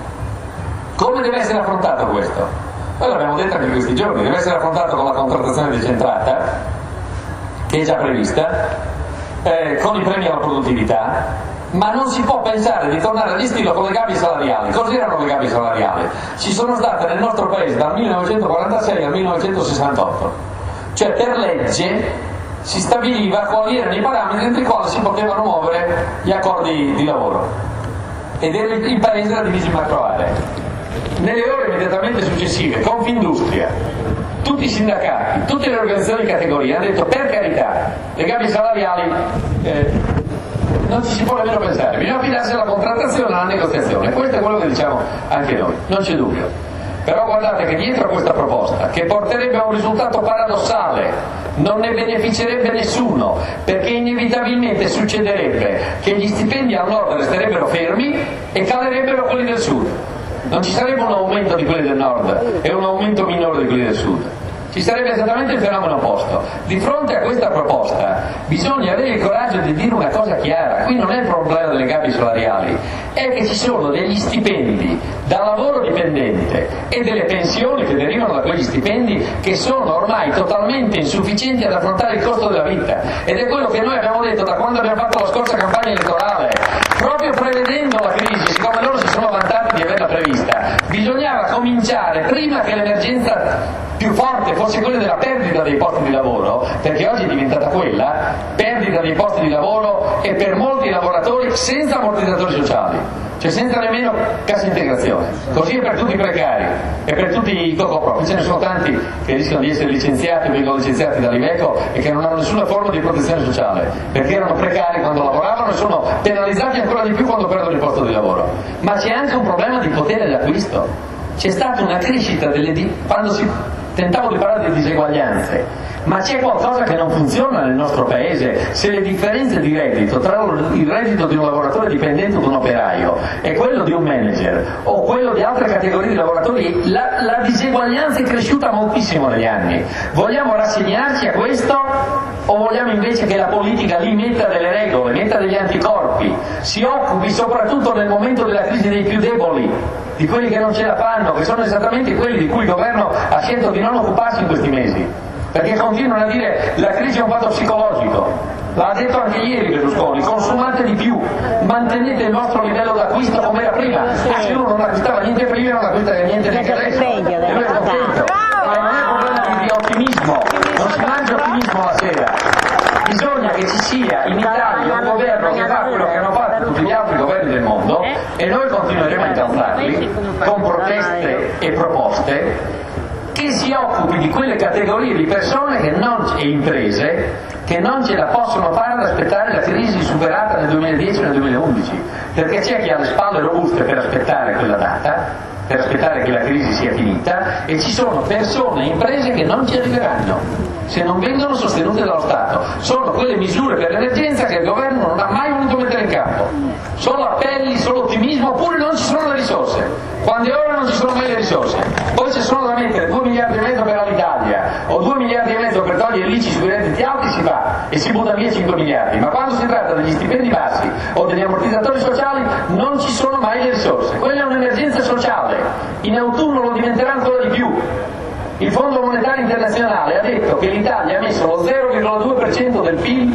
Come deve essere affrontato questo? Noi l'abbiamo detto anche in questi giorni, deve essere affrontato con la contrattazione decentrata, che è già prevista, con i premi alla produttività, ma non si può pensare di tornare agli stili con le gabbie salariali. Cosa erano le gabbie salariali? Ci sono state nel nostro paese dal 1946 al 1968, cioè per legge si stabiliva quali erano i parametri entro i quali si potevano muovere gli accordi di lavoro, ed il paese era diviso in macro aree. Nelle ore immediatamente successive, Confindustria, tutti i sindacati, tutte le organizzazioni di categoria hanno detto: per carità, le gabbie salariali non ci si può nemmeno pensare, bisogna affidarsi alla contrattazione, alla negoziazione. Questo è quello che diciamo anche noi, non c'è dubbio. Però guardate che dietro a questa proposta, che porterebbe a un risultato paradossale, non ne beneficerebbe nessuno, perché inevitabilmente succederebbe che gli stipendi al nord resterebbero fermi e calerebbero quelli del sud. Non ci sarebbe un aumento di quelli del nord e un aumento minore di quelli del sud, ci sarebbe esattamente il fenomeno opposto. Di fronte a questa proposta bisogna avere il coraggio di dire una cosa chiara: qui non è il problema delle gabbie salariali, è che ci sono degli stipendi da lavoro dipendente e delle pensioni che derivano da quegli stipendi che sono ormai totalmente insufficienti ad affrontare il costo della vita, ed è quello che noi abbiamo detto da quando abbiamo fatto la scorsa campagna elettorale, proprio prevedendo la crisi. Siccome loro si sono vantati di averla prevista, bisognava cominciare prima che l'emergenza più forte fosse quella della perdita dei posti di lavoro, perché oggi è diventata quella, perdita dei posti di lavoro, e per molti lavoratori senza ammortizzatori sociali, cioè senza nemmeno cassa integrazione. Così è per tutti i precari e per tutti i co-co-pro. Ce ne sono tanti che rischiano di essere licenziati o vengono licenziati dall'Iveco e che non hanno nessuna forma di protezione sociale, perché erano precari quando lavoravano e sono penalizzati ancora di più quando perdono il posto di lavoro. Ma c'è anche un problema di potere d'acquisto. C'è stata una crescita quando si tentavo di parlare di diseguaglianze, ma c'è qualcosa che non funziona nel nostro paese. Se le differenze di reddito tra il reddito di un lavoratore dipendente o di un operaio e quello di un manager o quello di altre categorie di lavoratori, la diseguaglianza è cresciuta moltissimo negli anni. Vogliamo rassegnarci a questo o vogliamo invece che la politica lì metta delle regole, metta degli anticorpi, si occupi soprattutto nel momento della crisi dei più deboli, di quelli che non ce la fanno, che sono esattamente quelli di cui il governo ha scelto di non occuparsi in questi mesi, perché continuano a dire la crisi è un fatto psicologico. L'ha detto anche ieri Berlusconi: consumate di più, mantenete il vostro livello d'acquisto come era prima. Se uno non acquistava niente prima, non acquista niente neanche adesso, e lui è contento. Ma non è un problema di ottimismo, non si mangia ottimismo la sera, bisogna che ci sia in Italia un governo che fa quello che hanno fatto tutti gli altri governi del mondo, e noi continueremo a incalzarli con proteste e proposte, che si occupi di quelle categorie di persone e imprese che non ce la possono fare ad aspettare la crisi superata nel 2010 e nel 2011, perché c'è chi ha le spalle robuste per aspettare quella data, per aspettare che la crisi sia finita, e ci sono persone e imprese che non ci arriveranno se non vengono sostenute dallo Stato. Sono quelle misure per l'emergenza che il governo non ha mai voluto mettere in campo. Solo appelli, solo ottimismo, oppure non ci sono le risorse. Quando è ora non ci sono mai le risorse. Poi ci sono da mettere 2 miliardi e mezzo per l'Italia o 2 miliardi e mezzo per togliere l'ICI sui redditi alti, si fa e si butta via 5 miliardi. Ma quando si tratta degli stipendi bassi o degli ammortizzatori sociali non ci sono mai le risorse. Quella è un'emergenza sociale. In autunno lo diventerà ancora di più. Il Fondo Monetario Internazionale ha detto che l'Italia ha messo lo 0,2% del PIL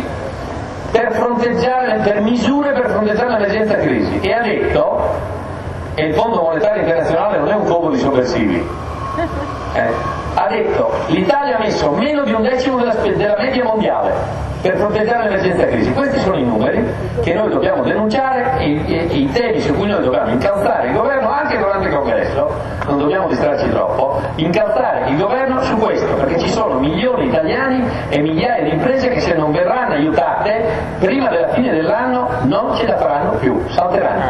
per misure per fronteggiare l'emergenza crisi, e ha detto, e il Fondo Monetario Internazionale non è un covo di sovversivi, ha detto l'Italia ha messo meno di 1/10 della media mondiale per fronteggiare l'emergenza crisi. Questi sono i numeri che noi dobbiamo denunciare, i temi su cui noi dobbiamo incalzare il governo anche durante il congresso, non dobbiamo distrarci troppo, incalzare il governo su questo, perché ci sono milioni di italiani e migliaia di imprese che se non verranno aiutate prima della fine dell'anno non ce la faranno più, salteranno.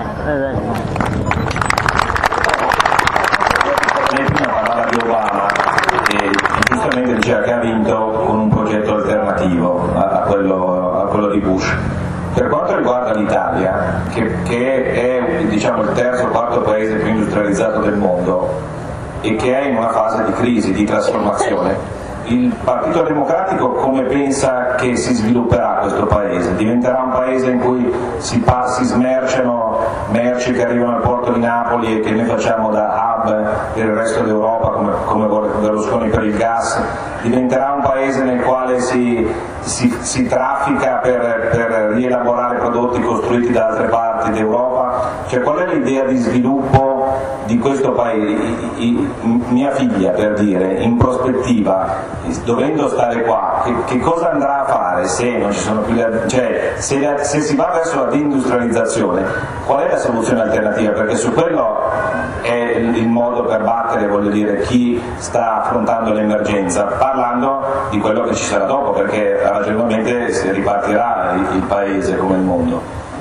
Lei prima parlava di Obama e giustamente diceva che ha vinto con un progetto alternativo a quello di Bush. Per quanto riguarda l'Italia, che è diciamo, il terzo o quarto paese più industrializzato del mondo e che è in una fase di crisi, di trasformazione, il Partito Democratico come pensa che si svilupperà questo paese? Diventerà un paese in cui si smerciano merci che arrivano al porto di Napoli e che noi facciamo da hub per il resto d'Europa come Berlusconi per il gas? Diventerà un paese nel quale si traffica per rielaborare prodotti costruiti da altre parti d'Europa? Cioè, qual è l'idea di sviluppo di questo paese? Mia figlia, per dire, in prospettiva, dovendo stare qua, che cosa andrà a fare se non ci sono più cioè se si va verso la deindustrializzazione, qual è la soluzione alternativa? Perché su quello è il modo per battere, voglio dire, chi sta affrontando l'emergenza, parlando di quello che ci sarà dopo, perché ragionevolmente si ripartirà il paese come il mondo.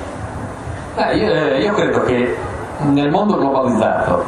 Io credo che nel mondo globalizzato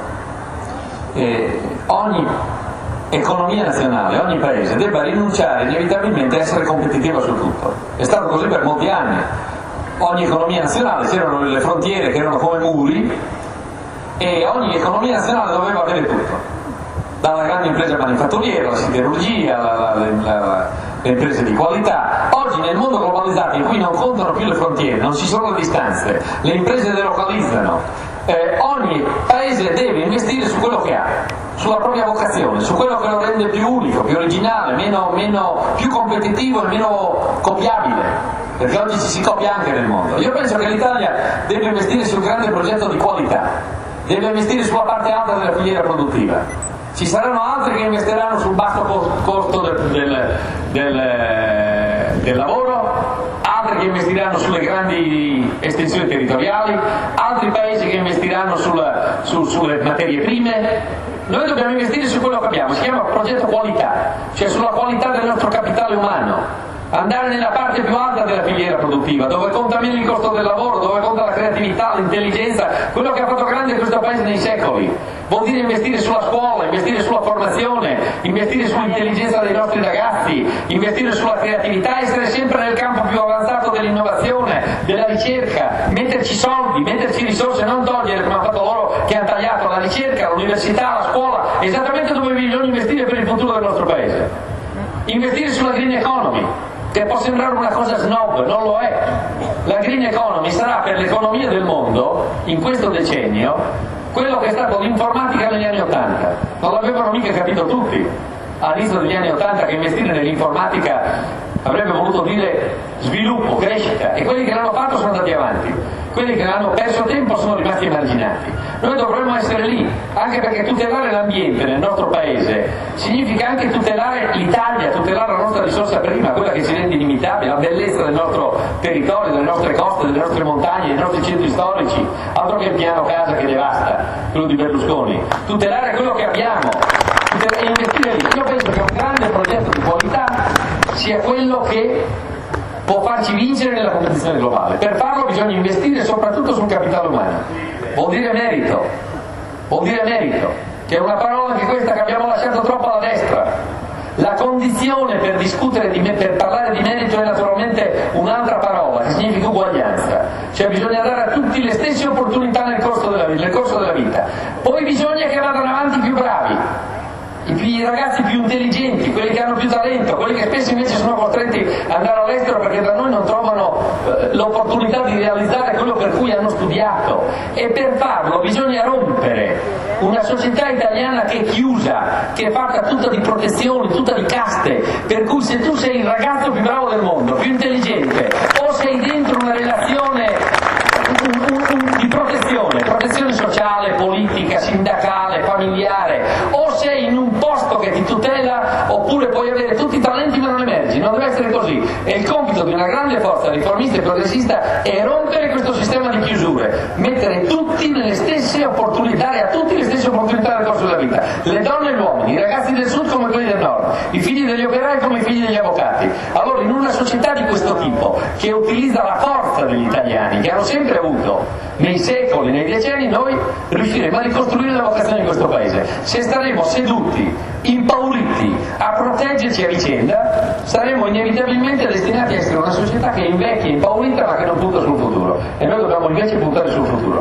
ogni economia nazionale, ogni paese debba rinunciare inevitabilmente a essere competitiva su tutto. È stato così per molti anni. Ogni economia nazionale, c'erano le frontiere che erano come muri e ogni economia nazionale doveva avere tutto, dalla grande impresa manifatturiera, la siderurgia, le imprese di qualità. Oggi nel mondo globalizzato in cui non contano più le frontiere, non ci sono le distanze, le imprese delocalizzano, ogni paese deve investire su quello che ha, sulla propria vocazione, su quello che lo rende più unico, più originale, più competitivo e meno copiabile, perché oggi ci si copia anche nel mondo. Io penso che l'Italia deve investire sul grande progetto di qualità, deve investire sulla parte alta della filiera produttiva. Ci saranno altri che investiranno sul basso costo del lavoro, altri che investiranno sulle grandi estensioni territoriali, altri paesi che investiranno sulle materie prime. Noi dobbiamo investire su quello che abbiamo, si chiama progetto qualità, cioè sulla qualità del nostro capitale umano. Andare nella parte più alta della filiera produttiva, dove conta meno il costo del lavoro, dove conta la creatività, l'intelligenza, quello che ha fatto grande questo paese nei secoli. Vuol dire investire sulla scuola, investire sulla formazione, investire sull'intelligenza dei nostri ragazzi, investire sulla creatività, essere sempre nel campo più avanzato dell'innovazione, della ricerca, metterci soldi, metterci risorse, non togliere come hanno fatto loro che hanno tagliato la ricerca, l'università, la scuola, esattamente dove bisogna investire per il futuro del nostro paese. Investire sulla green economy, che può sembrare una cosa snob, non lo è. La green economy sarà per l'economia del mondo, in questo decennio, quello che è stato l'informatica negli anni '80. Non l'avevano mica capito tutti all'inizio degli anni '80 che investire nell'informatica avrebbe voluto dire sviluppo, crescita, e quelli che l'hanno fatto sono andati avanti. quelli che hanno perso tempo sono rimasti emarginati. Noi dovremmo essere lì, anche perché tutelare l'ambiente nel nostro paese significa anche tutelare l'Italia, tutelare la nostra risorsa prima, quella che ci rende inimitabile, la bellezza del nostro territorio, delle nostre coste, delle nostre montagne, dei nostri centri storici, altro che il piano casa che devasta, quello di Berlusconi. Tutelare quello che abbiamo e investire lì. Io penso che un grande progetto di qualità sia quello che può farci vincere nella competizione globale. Per farlo bisogna investire soprattutto sul capitale umano. Vuol dire merito, che è una parola anche questa che abbiamo lasciato troppo alla destra. La condizione per discutere per parlare di merito è naturalmente un'altra parola, che significa uguaglianza. Cioè bisogna dare a tutti le stesse opportunità nel corso della vita. Poi bisogna che vadano avanti i più bravi, i ragazzi più intelligenti, quelli che hanno più talento, quelli che spesso invece sono costretti ad andare all'estero perché da noi non trovano l'opportunità di realizzare quello per cui hanno studiato. E per farlo bisogna rompere una società italiana che è chiusa, che è fatta tutta di protezioni, tutta di caste, per cui se tu sei il ragazzo più bravo del mondo, più intelligente, o sei dentro una relazione di protezione sociale, politica, sindacale, familiare, o sei in un posto che ti tutela, oppure puoi avere tutti i talenti ma non emergi. Non deve essere così. E il compito di una grande forza riformista e progressista è rompere questo sistema di chiusure, mettere tutti nelle stesse opportunità, dare a tutti le stesse opportunità nel corso della vita, le donne e gli uomini, i ragazzi del sud come quelli del nord, i figli degli operai come i figli degli avvocati. Allora, in una società di questo tipo, che utilizza la forza degli italiani, che hanno sempre avuto nei secoli, nei decenni, noi riusciremo a ricostruire la vocazione di questo paese. Se staremo seduti, impauriti, a proteggerci a vicenda, saremo inevitabilmente destinati a essere una società che invecchia, impaurita, ma che non punta sul futuro. E noi dobbiamo invece puntare sul futuro.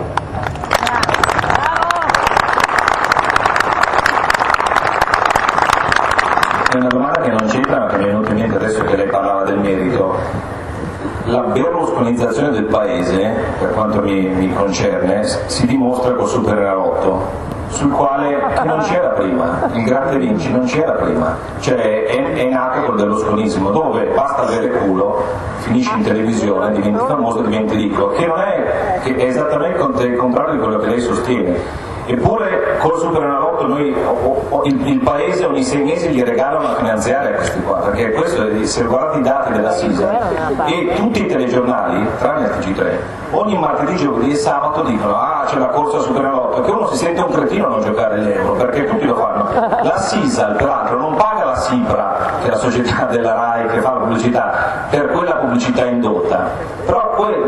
È una domanda che non c'entra, ma che mi è venuta in mente adesso che lei parlava del merito. La berlusconizzazione del paese, per quanto mi concerne, si dimostra col Superenalotto, sul quale non c'era prima, il Grande Vinci non c'era prima, cioè è nato col berlusconismo, dove basta avere culo, finisci in televisione, diventi famoso, diventi ricco, che è esattamente il contrario di quello che lei sostiene. Eppure col Superenalotto noi il paese ogni 6 mesi gli regala una finanziaria a questi qua, perché questo, se guardi i dati della Sisa e tutti i telegiornali, tranne il TG3, ogni martedì, giovedì e sabato dicono c'è la corsa Superenalotto, che uno si sente un cretino a non giocare l'euro, perché tutti lo fanno. La Sisa, peraltro, non paga la Sipra, che è la società della RAI che fa la pubblicità, per quella pubblicità indotta. Però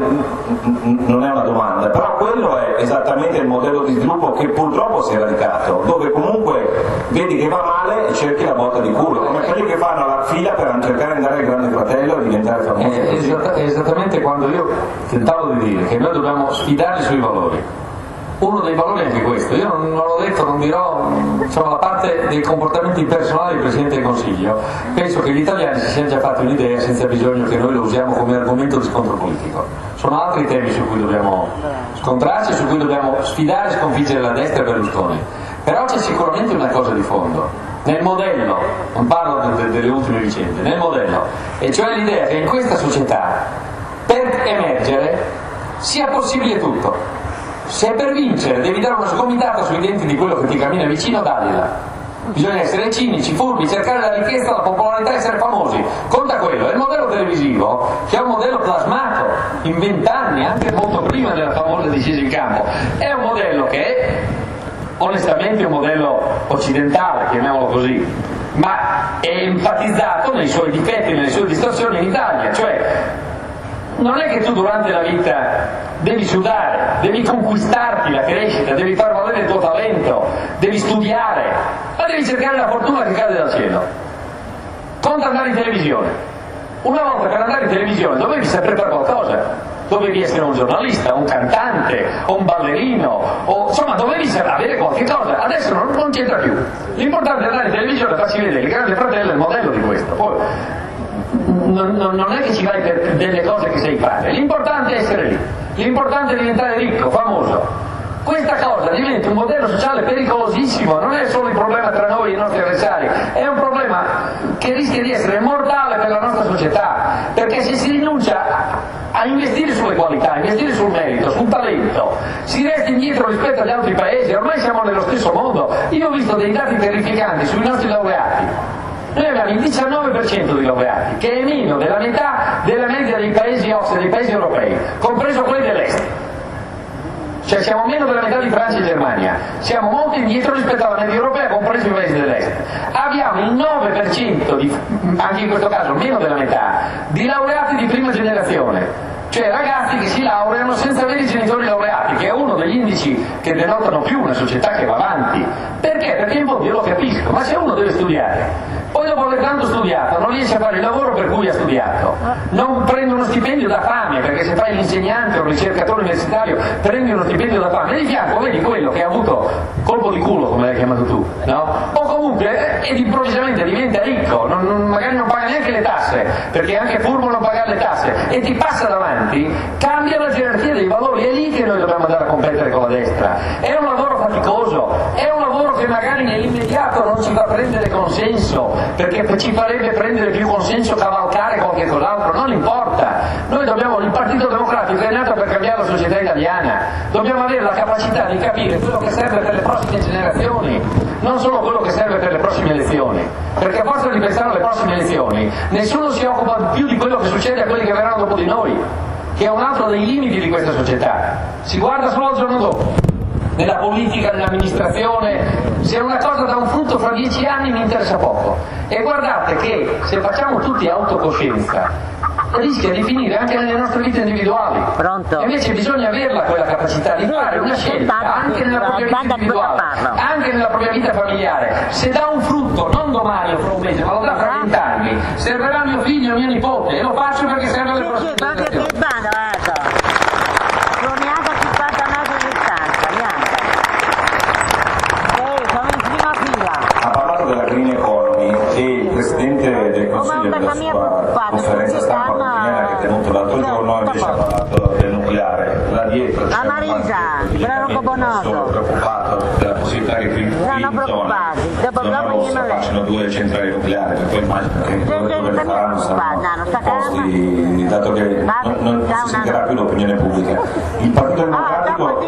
non è una domanda, però quello è esattamente il modello di sviluppo che purtroppo si è radicato, dove comunque vedi che va male e cerchi la botta di culo, come quelli che fanno la fila per cercare di andare al Grande Fratello e diventare famosi. È esattamente quando io tentavo di dire che noi dobbiamo sfidarli sui valori. Uno dei valori è anche questo. Io non l'ho detto, non dirò, insomma, la parte dei comportamenti personali del Presidente del Consiglio. Penso che gli italiani si siano già fatti un'idea senza bisogno che noi lo usiamo come argomento di scontro politico. Sono altri temi su cui dobbiamo scontrarci, su cui dobbiamo sfidare e sconfiggere la destra e Berlusconi. Però c'è sicuramente una cosa di fondo nel modello, non parlo delle ultime vicende, nel modello, e cioè l'idea che in questa società per emergere sia possibile tutto. Se per vincere devi dare una sgomitata sui denti di quello che ti cammina vicino, dagliela. Bisogna essere cinici, furbi, cercare la ricchezza, la popolarità, essere famosi. Conta quello. E il modello televisivo, che è un modello plasmato in 20 anni, anche molto prima della famosa discesa in campo, è un modello che è onestamente un modello occidentale, chiamiamolo così, ma è enfatizzato nei suoi difetti, nelle sue distorsioni in Italia. Cioè, non è che tu durante la vita devi sudare, devi conquistarti la crescita, devi far valere il tuo talento, devi studiare, ma devi cercare la fortuna che cade dal cielo. Conta andare in televisione. Una volta per andare in televisione dovevi sempre fare qualcosa, dovevi essere un giornalista, un cantante, o un ballerino, o insomma dovevi avere qualche cosa. Adesso non c'entra più. L'importante è andare in televisione e farci vedere il Grande Fratello è il modello di questo. Poi, non è che ci vai per delle cose che sai fare, l'importante è essere lì, l'importante è diventare ricco, famoso. Questa cosa diventa un modello sociale pericolosissimo, non è solo il problema tra noi e i nostri avversari, è un problema che rischia di essere mortale per la nostra società, perché se si rinuncia a investire sulle qualità, a investire sul merito, sul talento. Si resta indietro rispetto agli altri paesi, ormai siamo nello stesso mondo. Io ho visto dei dati terrificanti sui nostri laureati. Noi abbiamo il 19% di laureati, che è meno della metà della media dei paesi OCSE, dei paesi europei, compreso quelli dell'est. Cioè siamo meno della metà di Francia e Germania, siamo molto indietro rispetto alla media europea, compreso i paesi dell'est. Abbiamo il 9%, anche in questo caso meno della metà, di laureati di prima generazione. Cioè ragazzi che si laureano senza avere i genitori laureati, che è uno degli indici che denotano più una società che va avanti. Perché? Perché in fondo io lo capisco, ma se uno deve studiare, poi dopo aver tanto studiato non riesce a fare il lavoro per cui ha studiato, non prende uno stipendio da fame, perché se fai l'insegnante o il ricercatore universitario prendi uno stipendio da fame, e di fianco vedi quello che ha avuto colpo di culo, come l'hai chiamato tu, no? O comunque ed improvvisamente diventa ricco, magari non paga neanche le tasse, perché è anche furbo non pagare le tasse, e ti passa davanti, cambia la gerarchia dei valori. È lì che noi dobbiamo andare a competere con la destra. È un lavoro faticoso, è un lavoro che magari nell'immediato non ci fa prendere consenso, perché ci farebbe prendere più consenso cavalcare qualche cos'altro, non importa. Noi dobbiamo, il Partito Democratico è nato per cambiare la società italiana, dobbiamo avere la capacità di capire quello che serve per le prossime generazioni, non solo quello che serve per le prossime elezioni, perché a forza di pensare alle prossime elezioni nessuno si occupa più di quello che succede a quelli che verranno dopo di noi, che è un altro dei limiti di questa società. Si guarda solo al giorno dopo. Nella politica, nell'amministrazione, se una cosa dà un frutto fra 10 anni mi interessa poco. E guardate che se facciamo tutti autocoscienza rischia di finire anche nelle nostre vite individuali. Pronto? E invece bisogna averla quella capacità di fare una scelta anche nella propria vita individuale, anche nella propria vita familiare. Se dà un frutto, non domani o fra un mese, ma lo dà fra 20 anni, servirà mio figlio o mio nipote, e lo faccio perché serve alle prossime generazioni. Ha parlato della green economy e il Presidente del Consiglio della sua conferenza stampa mattinera che ha tenuto l'altro giorno invece ha parlato del nucleare. Là dietro c'è sono preoccupato della possibilità che qui in zona rossa facciano 2 centrali nucleari, per cui immagino che dove le faranno saranno posti, dato che non si sentirà più l'opinione pubblica. Il Partito Democratico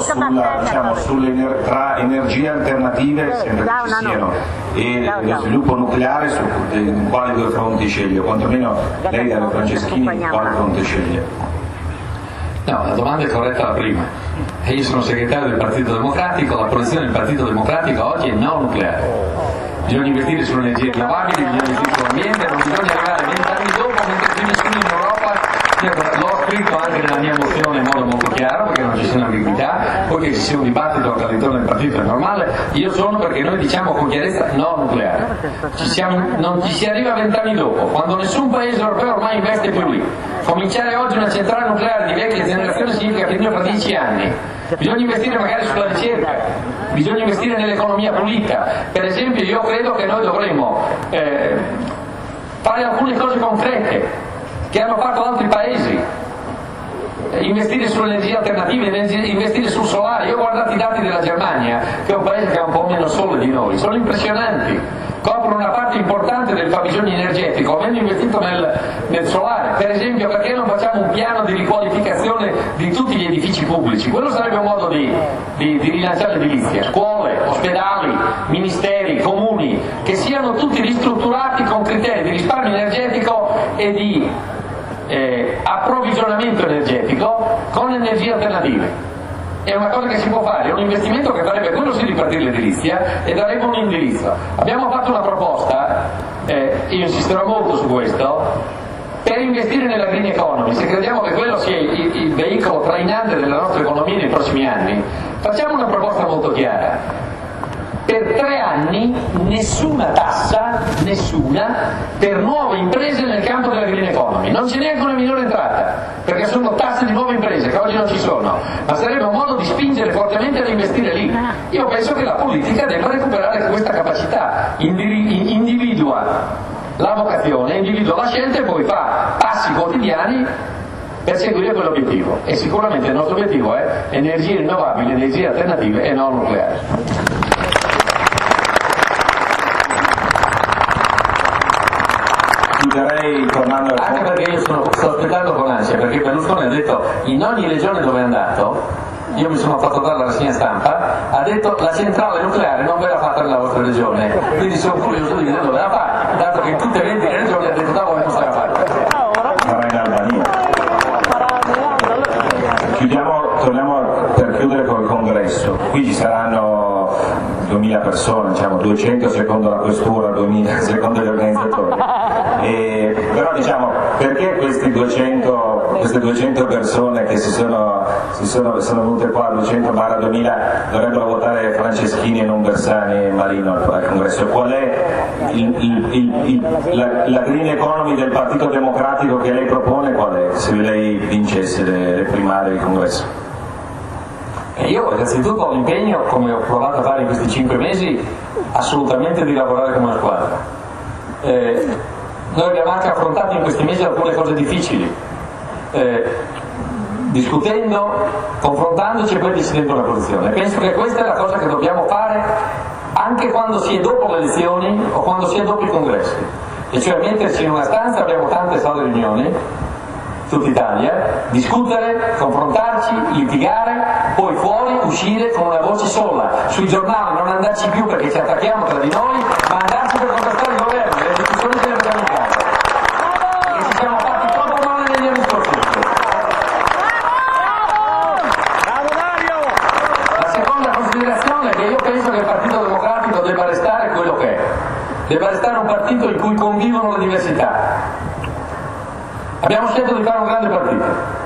tra energie alternative sempre che ci siano e lo sviluppo nucleare, su quali 2 fronti sceglie, o quantomeno lei dalle Franceschini quale fronte sceglie? No, la domanda è corretta la prima. E io sono segretario del Partito Democratico, la posizione del Partito Democratico oggi è no nucleare. Bisogna investire sulle energie rinnovabili, bisogna investire sull'ambiente, non bisogna arrivare 20 anni dopo mentre più nessuno in Europa. L'ho scritto anche nella mia mozione in modo molto chiaro, perché non ci sono ambiguità, poi che ci sia un dibattito all'interno del partito è normale. Io sono perché noi diciamo con chiarezza no nucleare. Non ci si arriva 20 anni dopo, quando nessun paese europeo ormai investe più lì. Cominciare oggi una centrale nucleare di vecchia generazione significa finire fra 10 anni. Bisogna investire magari sulla ricerca, bisogna investire nell'economia pulita. Per esempio io credo che noi dovremmo fare alcune cose concrete che hanno fatto altri paesi, investire sulle energie alternative, investire sul solare. Io ho guardato i dati della Germania, che è un paese che ha un po' meno sole di noi, sono impressionanti, coprono una parte importante del fabbisogno energetico, avendo investito nel solare. Per esempio, perché non facciamo un piano di riqualificazione di tutti gli edifici pubblici? Quello sarebbe un modo di rilanciare l'edilizia, scuole, ospedali, ministeri, comuni, che siano tutti ristrutturati con criteri di risparmio energetico e di approvvigionamento energetico con energie alternative. È una cosa che si può fare, è un investimento che farebbe quello sì ripartire l'edilizia e darebbe un indirizzo. Abbiamo fatto una proposta, io insisterò molto su questo, per investire nella green economy. Se crediamo che quello sia il veicolo trainante della nostra economia nei prossimi anni, facciamo una proposta molto chiara. Per 3 anni nessuna tassa, per nuove imprese nel campo della green economy. Non c'è neanche una minore entrata, perché sono tasse di nuove imprese che oggi non ci sono, ma sarebbe un modo di spingere fortemente ad investire lì. Io penso che la politica debba recuperare questa capacità, individua la vocazione, individua la scelta e poi fa passi quotidiani per seguire quell'obiettivo. E sicuramente il nostro obiettivo è energie rinnovabili, energie alternative e non nucleari. inviterei, tornando anche perché io sto aspettando con ansia, perché Berlusconi ha detto in ogni regione dove è andato, io mi sono fatto dare la rassegna stampa, ha detto la centrale nucleare non verrà fatta nella vostra regione, quindi sono curioso di vedere dove la fa, dato che in tutte le 20 regioni ha detto da voi non sarà fatta. Sarà in Albania. Torniamo per chiudere col congresso, qui ci saranno 2000 persone, diciamo 200 secondo la questura, 2000 secondo gli organizzatori, però diciamo perché queste 200 persone che sono venute qua, 200-2000, dovrebbero votare Franceschini e non Bersani e Marino al congresso? Qual è la green economy del Partito Democratico che lei propone? Qual è, se lei vincesse le primarie del congresso? Io innanzitutto ho l'impegno, come ho provato a fare in questi 5 mesi, assolutamente di lavorare come una squadra. Noi abbiamo anche affrontato in questi mesi alcune cose difficili, discutendo, confrontandoci e poi decidendo una posizione. Penso che questa è la cosa che dobbiamo fare anche quando si è dopo le elezioni o quando si è dopo i congressi, e cioè metterci in una stanza, abbiamo tante sale riunioni, tutta Italia, discutere, confrontarci, litigare, poi fuori uscire con una voce sola, sui giornali non andarci più perché ci attacchiamo tra di noi, ma andarci per contrastare il governo, le istituzioni che le abbiamo in casa, che ci siamo fatti troppo male negli anni scorsi. La seconda considerazione è che io penso che il Partito Democratico debba restare quello che è, debba restare un partito in cui convivono le diversità. Abbiamo scelto di fare un grande partito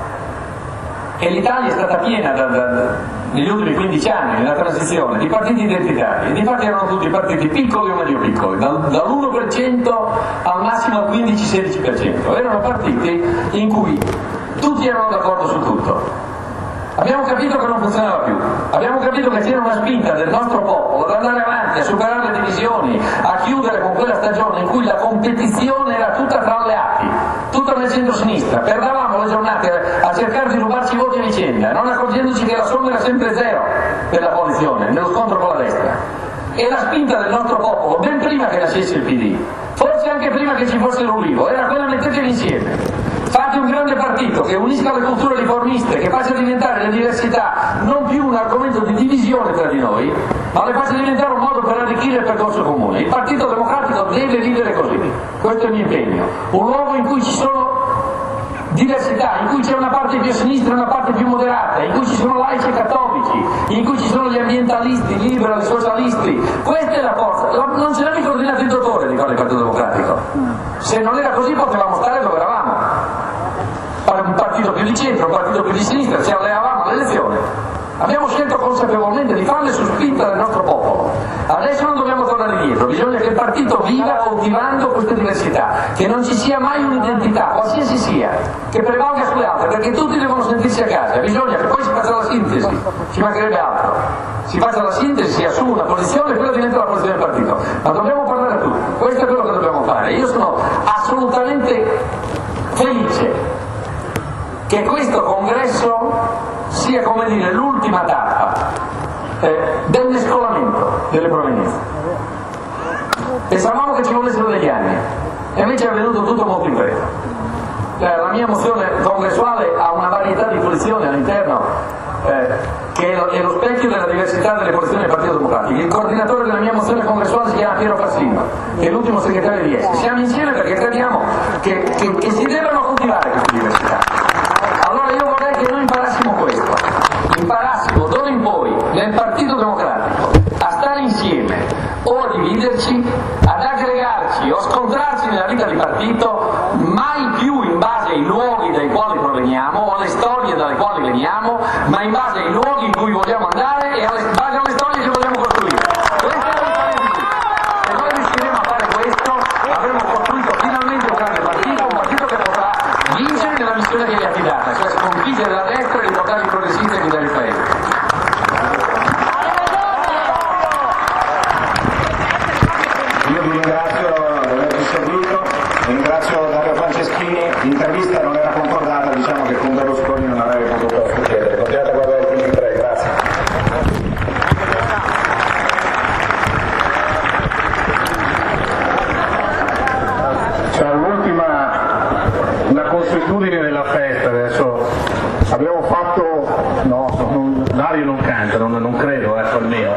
e l'Italia è stata piena negli ultimi 15 anni, nella transizione, di partiti identitari, e di fatti erano tutti partiti piccoli o medio piccoli, dall'1% al massimo al 15-16%, erano partiti in cui tutti erano d'accordo su tutto. Abbiamo capito che non funzionava più, abbiamo capito che c'era una spinta del nostro popolo ad andare avanti, a superare le divisioni, a chiudere con quella stagione in cui la competizione era tutta tra alleati, tutta nel centro-sinistra, perdavamo le giornate a cercare di rubarci voti a vicenda, non accorgendoci che la somma era sempre zero per la coalizione, nello scontro con la destra. E la spinta del nostro popolo, ben prima che nascesse il PD, forse anche prima che ci fosse l'Ulivo, era quella mettetevi insieme. Fate un grande partito che unisca le culture riformiste, che faccia diventare le diversità non più un argomento di divisione tra di noi, ma le faccia diventare un modo per arricchire il percorso comune. Il Partito Democratico deve vivere così, questo è il mio impegno. Un luogo in cui ci sono diversità, in cui c'è una parte più a sinistra e una parte più moderata, in cui ci sono laici e cattolici, in cui ci sono gli ambientalisti, gli liberali, i socialisti. Questa è la forza. Non ce l'ha coordinato il dottore di fare il Partito Democratico. Se non era così potevamo stare dove eravamo. Un partito più di centro, un partito più di sinistra, ci alleavamo alle elezioni. Abbiamo scelto consapevolmente di farle su spinta del nostro popolo. Adesso non dobbiamo tornare indietro, bisogna che il partito viva coltivando queste diversità, che non ci sia mai un'identità, qualsiasi sia, che prevalga sulle altre, perché tutti devono sentirsi a casa, bisogna che poi si faccia la sintesi, ci mancherebbe altro. Si faccia la sintesi, si assume una posizione e quella diventa la posizione del partito. Ma dobbiamo parlare a tutti, questo è quello che dobbiamo fare. Io sono assolutamente felice che questo congresso sia, come dire, l'ultima tappa del mescolamento delle provenienze. Pensavamo che ci volessero degli anni e invece è avvenuto tutto molto in fretta. La mia mozione congressuale ha una varietà di posizioni all'interno che è lo specchio della diversità delle posizioni del Partito Democratico. Il coordinatore della mia mozione congressuale si chiama Piero Fassino, che è l'ultimo segretario di ESI. Siamo insieme perché crediamo che si debbano coltivare queste diversità. Allora io vorrei che noi imparassimo questo, imparassimo d'ora in poi nel Partito Democratico a stare insieme o a dividerci, ad aggregarci o scontrarci nella vita di partito, mai più in base ai luoghi dai quali proveniamo o alle storie dalle quali veniamo, ma in base ai luoghi in cui vogliamo andare e in base alle storie che vogliamo costruire. Questa è la differenza. Se noi riusciremo a fare questo, avremo costruito finalmente un grande partito, un partito che potrà vincere nella missione che gli è affidata, cioè sconfiggere la destra e riportare i progressisti e guidare il paese. Io vi ringrazio di averci seguito, ringrazio Dario Franceschini, l'intervista non era concordata, diciamo che con Berlusconi non avrebbe potuto succedere. Continuate a guardare il film 3, grazie. C'è l'ultima consuetudini della festa. Adesso abbiamo fatto, no, Dario non canta, non credo, almeno.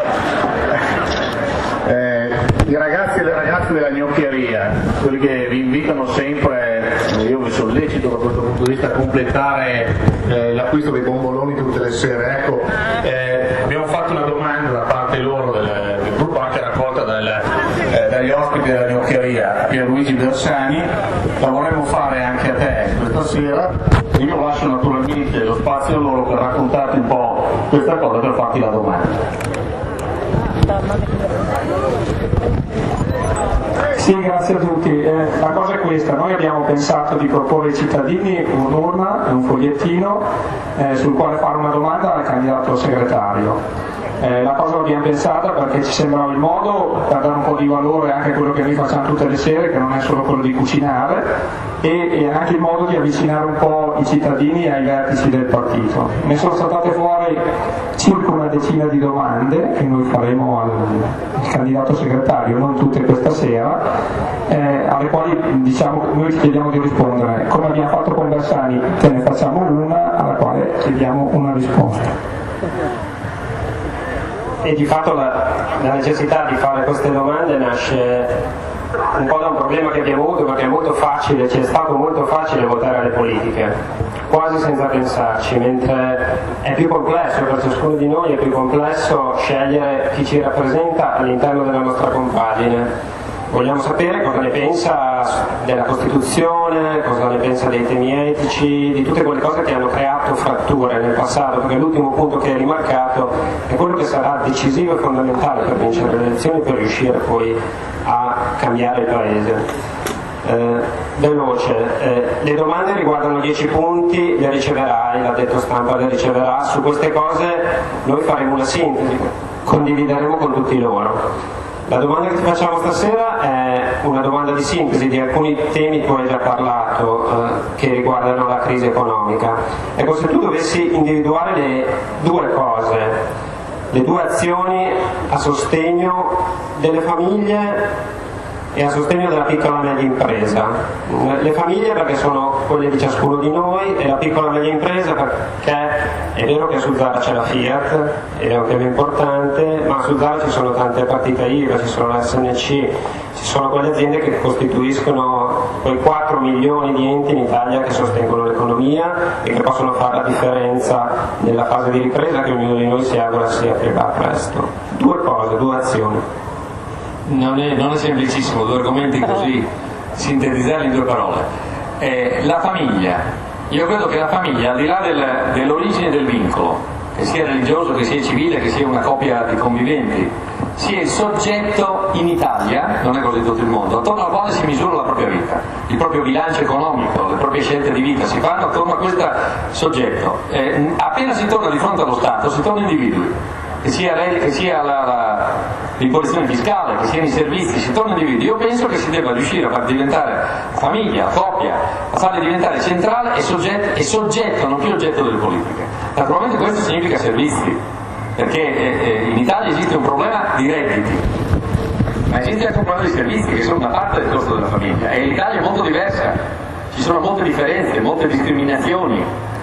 I ragazzi e le ragazze della gnoccheria, quelli che vi invitano sempre, io vi sollecito da questo punto di vista a completare l'acquisto dei bomboloni tutte le sere. Ecco, abbiamo fatto una domanda da parte loro del gruppo, anche raccolta dagli ospiti della gnoccheria, Pierluigi Bersani, la vorremmo fare anche a te questa sera. Io lascio naturalmente lo spazio a loro per raccontarti un po' questa cosa, per farti la domanda. Sì, grazie a tutti. La cosa è questa, noi abbiamo pensato di proporre ai cittadini un'urna, un fogliettino sul quale fare una domanda al candidato segretario. La cosa l'abbiamo pensata perché ci sembrava il modo per dare un po' di valore anche a quello che noi facciamo tutte le sere, che non è solo quello di cucinare, e anche il modo di avvicinare un po' i cittadini ai vertici del partito. Ne sono saltate fuori circa una decina di domande che noi faremo al candidato segretario, non tutte questa sera, alle quali noi ti chiediamo di rispondere. Come abbiamo fatto con Bersani, te ne facciamo una alla quale chiediamo una risposta. E di fatto la necessità di fare queste domande nasce un po' da un problema che abbiamo avuto, perché è molto facile, ci è stato molto facile votare alle politiche, quasi senza pensarci, mentre è più complesso, per ciascuno di noi è più complesso scegliere chi ci rappresenta all'interno della nostra compagine. Vogliamo sapere cosa ne pensa della Costituzione, cosa ne pensa dei temi etici, di tutte quelle cose che hanno creato fratture nel passato, perché l'ultimo punto che è rimarcato è quello che sarà decisivo e fondamentale per vincere le elezioni, per riuscire poi a cambiare il Paese. Veloce, le domande riguardano 10 punti, le riceverai, l'ha detto Stampa, le riceverà. Su queste cose noi faremo una sintesi, condivideremo con tutti loro. La domanda che ti facciamo stasera è una domanda di sintesi di alcuni temi, tu hai già parlato, che riguardano la crisi economica. Ecco, se tu dovessi individuare le due cose, le due azioni a sostegno delle famiglie e a sostegno della piccola e media impresa. Le famiglie perché sono quelle di ciascuno di noi, e la piccola e media impresa perché è vero che su Zara c'è la Fiat, ed è un tema importante, ma su Zara ci sono tante partite IVA, ci sono la SNC, ci sono quelle aziende che costituiscono quei 4 milioni di enti in Italia che sostengono l'economia e che possono fare la differenza nella fase di ripresa che ognuno di noi si augura si aprirà presto. Due cose, due azioni. Non è semplicissimo, due argomenti così sintetizzarli in due parole. La famiglia, io credo che la famiglia, al di là dell'origine del vincolo, che sia religioso, che sia civile, che sia una coppia di conviventi, sia il soggetto in Italia, non è così in tutto il mondo, attorno al quale si misura la propria vita, il proprio bilancio economico, le proprie scelte di vita si fanno attorno a questo soggetto. Appena si torna di fronte allo Stato si torna individui, che sia l'imposizione fiscale, che siano i servizi, si torna individui. Io penso che si debba riuscire a far diventare famiglia, coppia, a farli diventare centrale e soggetto, non più oggetto delle politiche. Naturalmente questo significa servizi, perché in Italia esiste un problema di redditi, ma esiste anche un problema di servizi che sono una parte del costo della famiglia, e l'Italia è molto diversa, ci sono molte differenze, molte discriminazioni,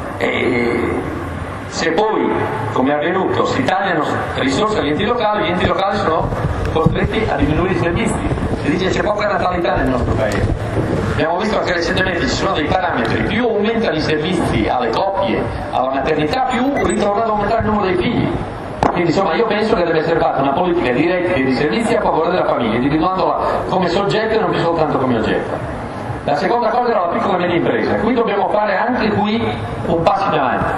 e se poi, come è avvenuto, si tagliano risorse agli enti locali, gli enti locali sono costretti a diminuire i servizi. Si dice c'è poca natalità nel nostro paese. Abbiamo visto anche recentemente ci sono dei parametri, più aumentano i servizi alle coppie, alla maternità, più ritorna ad aumentare il numero dei figli. Quindi insomma io penso che deve essere fatta una politica di redditi e di servizi a favore della famiglia, individuandola come soggetto e non più soltanto come oggetto. La seconda cosa era la piccola e media impresa. Qui dobbiamo fare anche qui un passo in avanti.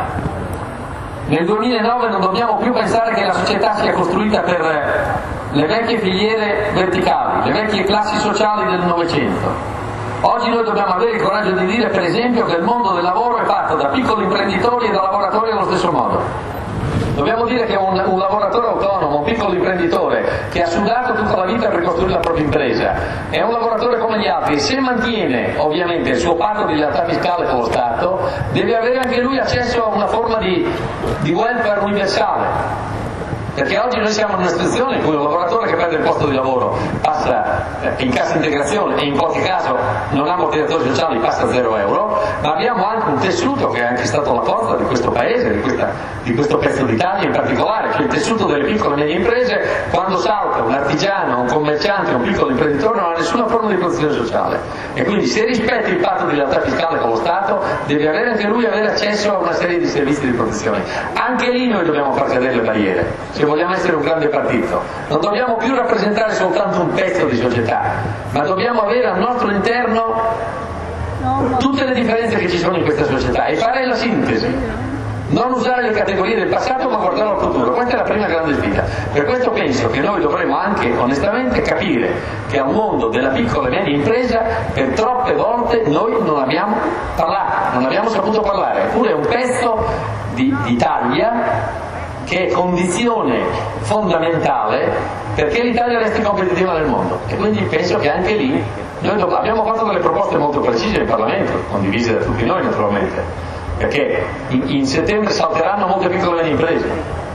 Nel 2009 non dobbiamo più pensare che la società sia costruita per le vecchie filiere verticali, le vecchie classi sociali del Novecento. Oggi noi dobbiamo avere il coraggio di dire, per esempio, che il mondo del lavoro è fatto da piccoli imprenditori e da lavoratori allo stesso modo. Dobbiamo dire che un lavoratore autonomo, un piccolo imprenditore che ha sudato tutta la vita per costruire la propria impresa, è un lavoratore come gli altri, e se mantiene ovviamente il suo patto di lealtà fiscale con lo Stato, deve avere anche lui accesso a una forma di welfare universale. perché oggi noi siamo in una situazione in cui un lavoratore che perde il posto di lavoro passa in cassa integrazione e in qualche caso non ha ammortizzatori sociali, passa a 0 euro, ma abbiamo anche un tessuto che è anche stato la forza di questo paese, di questo pezzo d'Italia in particolare, cioè il tessuto delle piccole e medie imprese. Quando salta un artigiano, un commerciante, un piccolo imprenditore non ha nessuna forma di protezione sociale, e quindi se rispetta il patto di lealtà fiscale con lo Stato deve avere anche lui accesso a una serie di servizi di protezione. Anche lì noi dobbiamo far cadere le barriere se vogliamo essere un grande partito. Non dobbiamo più rappresentare soltanto un pezzo di società, ma dobbiamo avere al nostro interno tutte le differenze che ci sono in questa società e fare la sintesi. Non usare le categorie del passato ma guardare al futuro, questa è la prima grande sfida. Per questo penso che noi dovremmo anche onestamente capire che al mondo della piccola e media impresa per troppe volte noi non abbiamo parlato, non abbiamo saputo parlare, eppure è un pezzo di Italia che è condizione fondamentale perché l'Italia resti competitiva nel mondo, e quindi penso che anche lì noi abbiamo fatto delle proposte molto precise in Parlamento, condivise da tutti noi naturalmente, perché in settembre salteranno molte piccole e medie imprese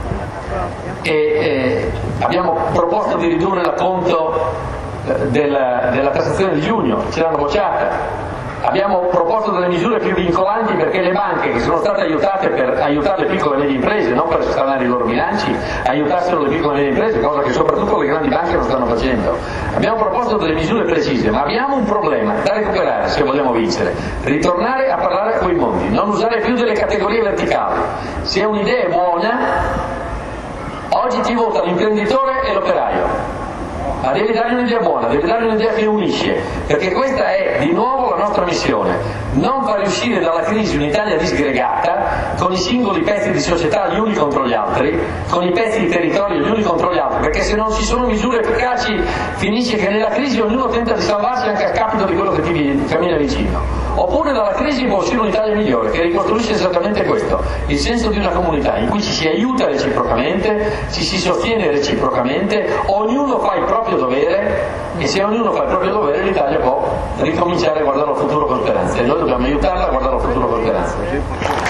e abbiamo proposto di ridurre l'acconto della tassazione di giugno, ce l'hanno bocciata. Abbiamo proposto delle misure più vincolanti perché le banche, che sono state aiutate per aiutare le piccole e medie imprese, non per sostenere i loro bilanci, aiutassero le piccole e medie imprese, cosa che soprattutto le grandi banche non stanno facendo. Abbiamo proposto delle misure precise, ma abbiamo un problema da recuperare se vogliamo vincere: ritornare a parlare coi mondi, non usare più delle categorie verticali. Se un'idea è buona, oggi ti vota l'imprenditore e l'operaio. Ma devi dargli un'idea buona, devi dargli un'idea che unisce, perché questa è di nuovo la nostra missione: non far uscire dalla crisi un'Italia disgregata, con i singoli pezzi di società gli uni contro gli altri, con i pezzi di territorio gli uni contro gli altri, perché se non ci sono misure efficaci finisce che nella crisi ognuno tenta di salvarsi anche a capito di quello che ti cammina vicino. Oppure dalla crisi può uscire un'Italia migliore, che ricostruisce esattamente questo: il senso di una comunità in cui ci si aiuta reciprocamente, ci si sostiene reciprocamente, ognuno fa il proprio dovere, e se ognuno fa il proprio dovere l'Italia può ricominciare a guardare al futuro con speranza, e noi dobbiamo aiutarla a guardare al futuro con speranza.